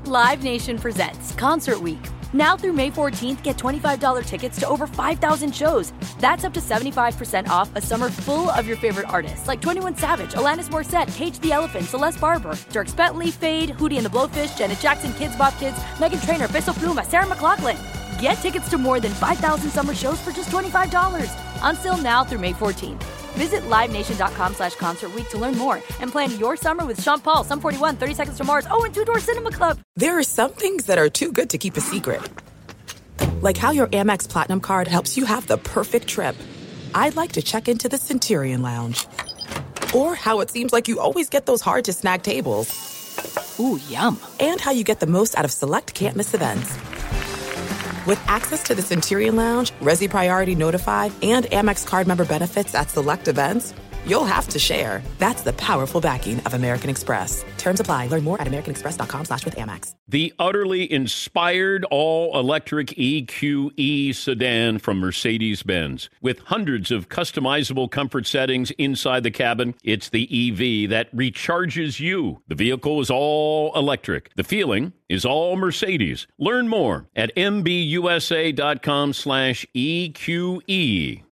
Live Nation presents Concert Week. Now through May fourteenth, get twenty-five dollars tickets to over five thousand shows. That's up to seventy-five percent off a summer full of your favorite artists like twenty-one Savage, Alanis Morissette, Cage the Elephant, Celeste Barber, Dierks Bentley, Fade, Hootie and the Blowfish, Janet Jackson, Kids Bop Kids, Meghan Trainor, Peso Pluma, Sarah McLachlan. Get tickets to more than five thousand summer shows for just twenty-five dollars. Until now through May fourteenth. Visit livenation.com slash concert week to learn more and plan your summer with Sean Paul, Sum forty-one, thirty Seconds to Mars, oh, and Two Door Cinema Club. There are some things that are too good to keep a secret. Like how your Amex Platinum card helps you have the perfect trip. I'd like to check into the Centurion Lounge. Or how it seems like you always get those hard-to-snag tables. Ooh, yum. And how you get the most out of select can't-miss events. With access to the Centurion Lounge, Resi Priority Notified, and Amex card member benefits at select events, you'll have to share. That's the powerful backing of American Express. Terms apply. Learn more at americanexpress.com slash with Amex. The utterly inspired all-electric E Q E sedan from Mercedes-Benz. With hundreds of customizable comfort settings inside the cabin, it's the E V that recharges you. The vehicle is all electric. The feeling is all Mercedes. Learn more at mbusa.com slash EQE.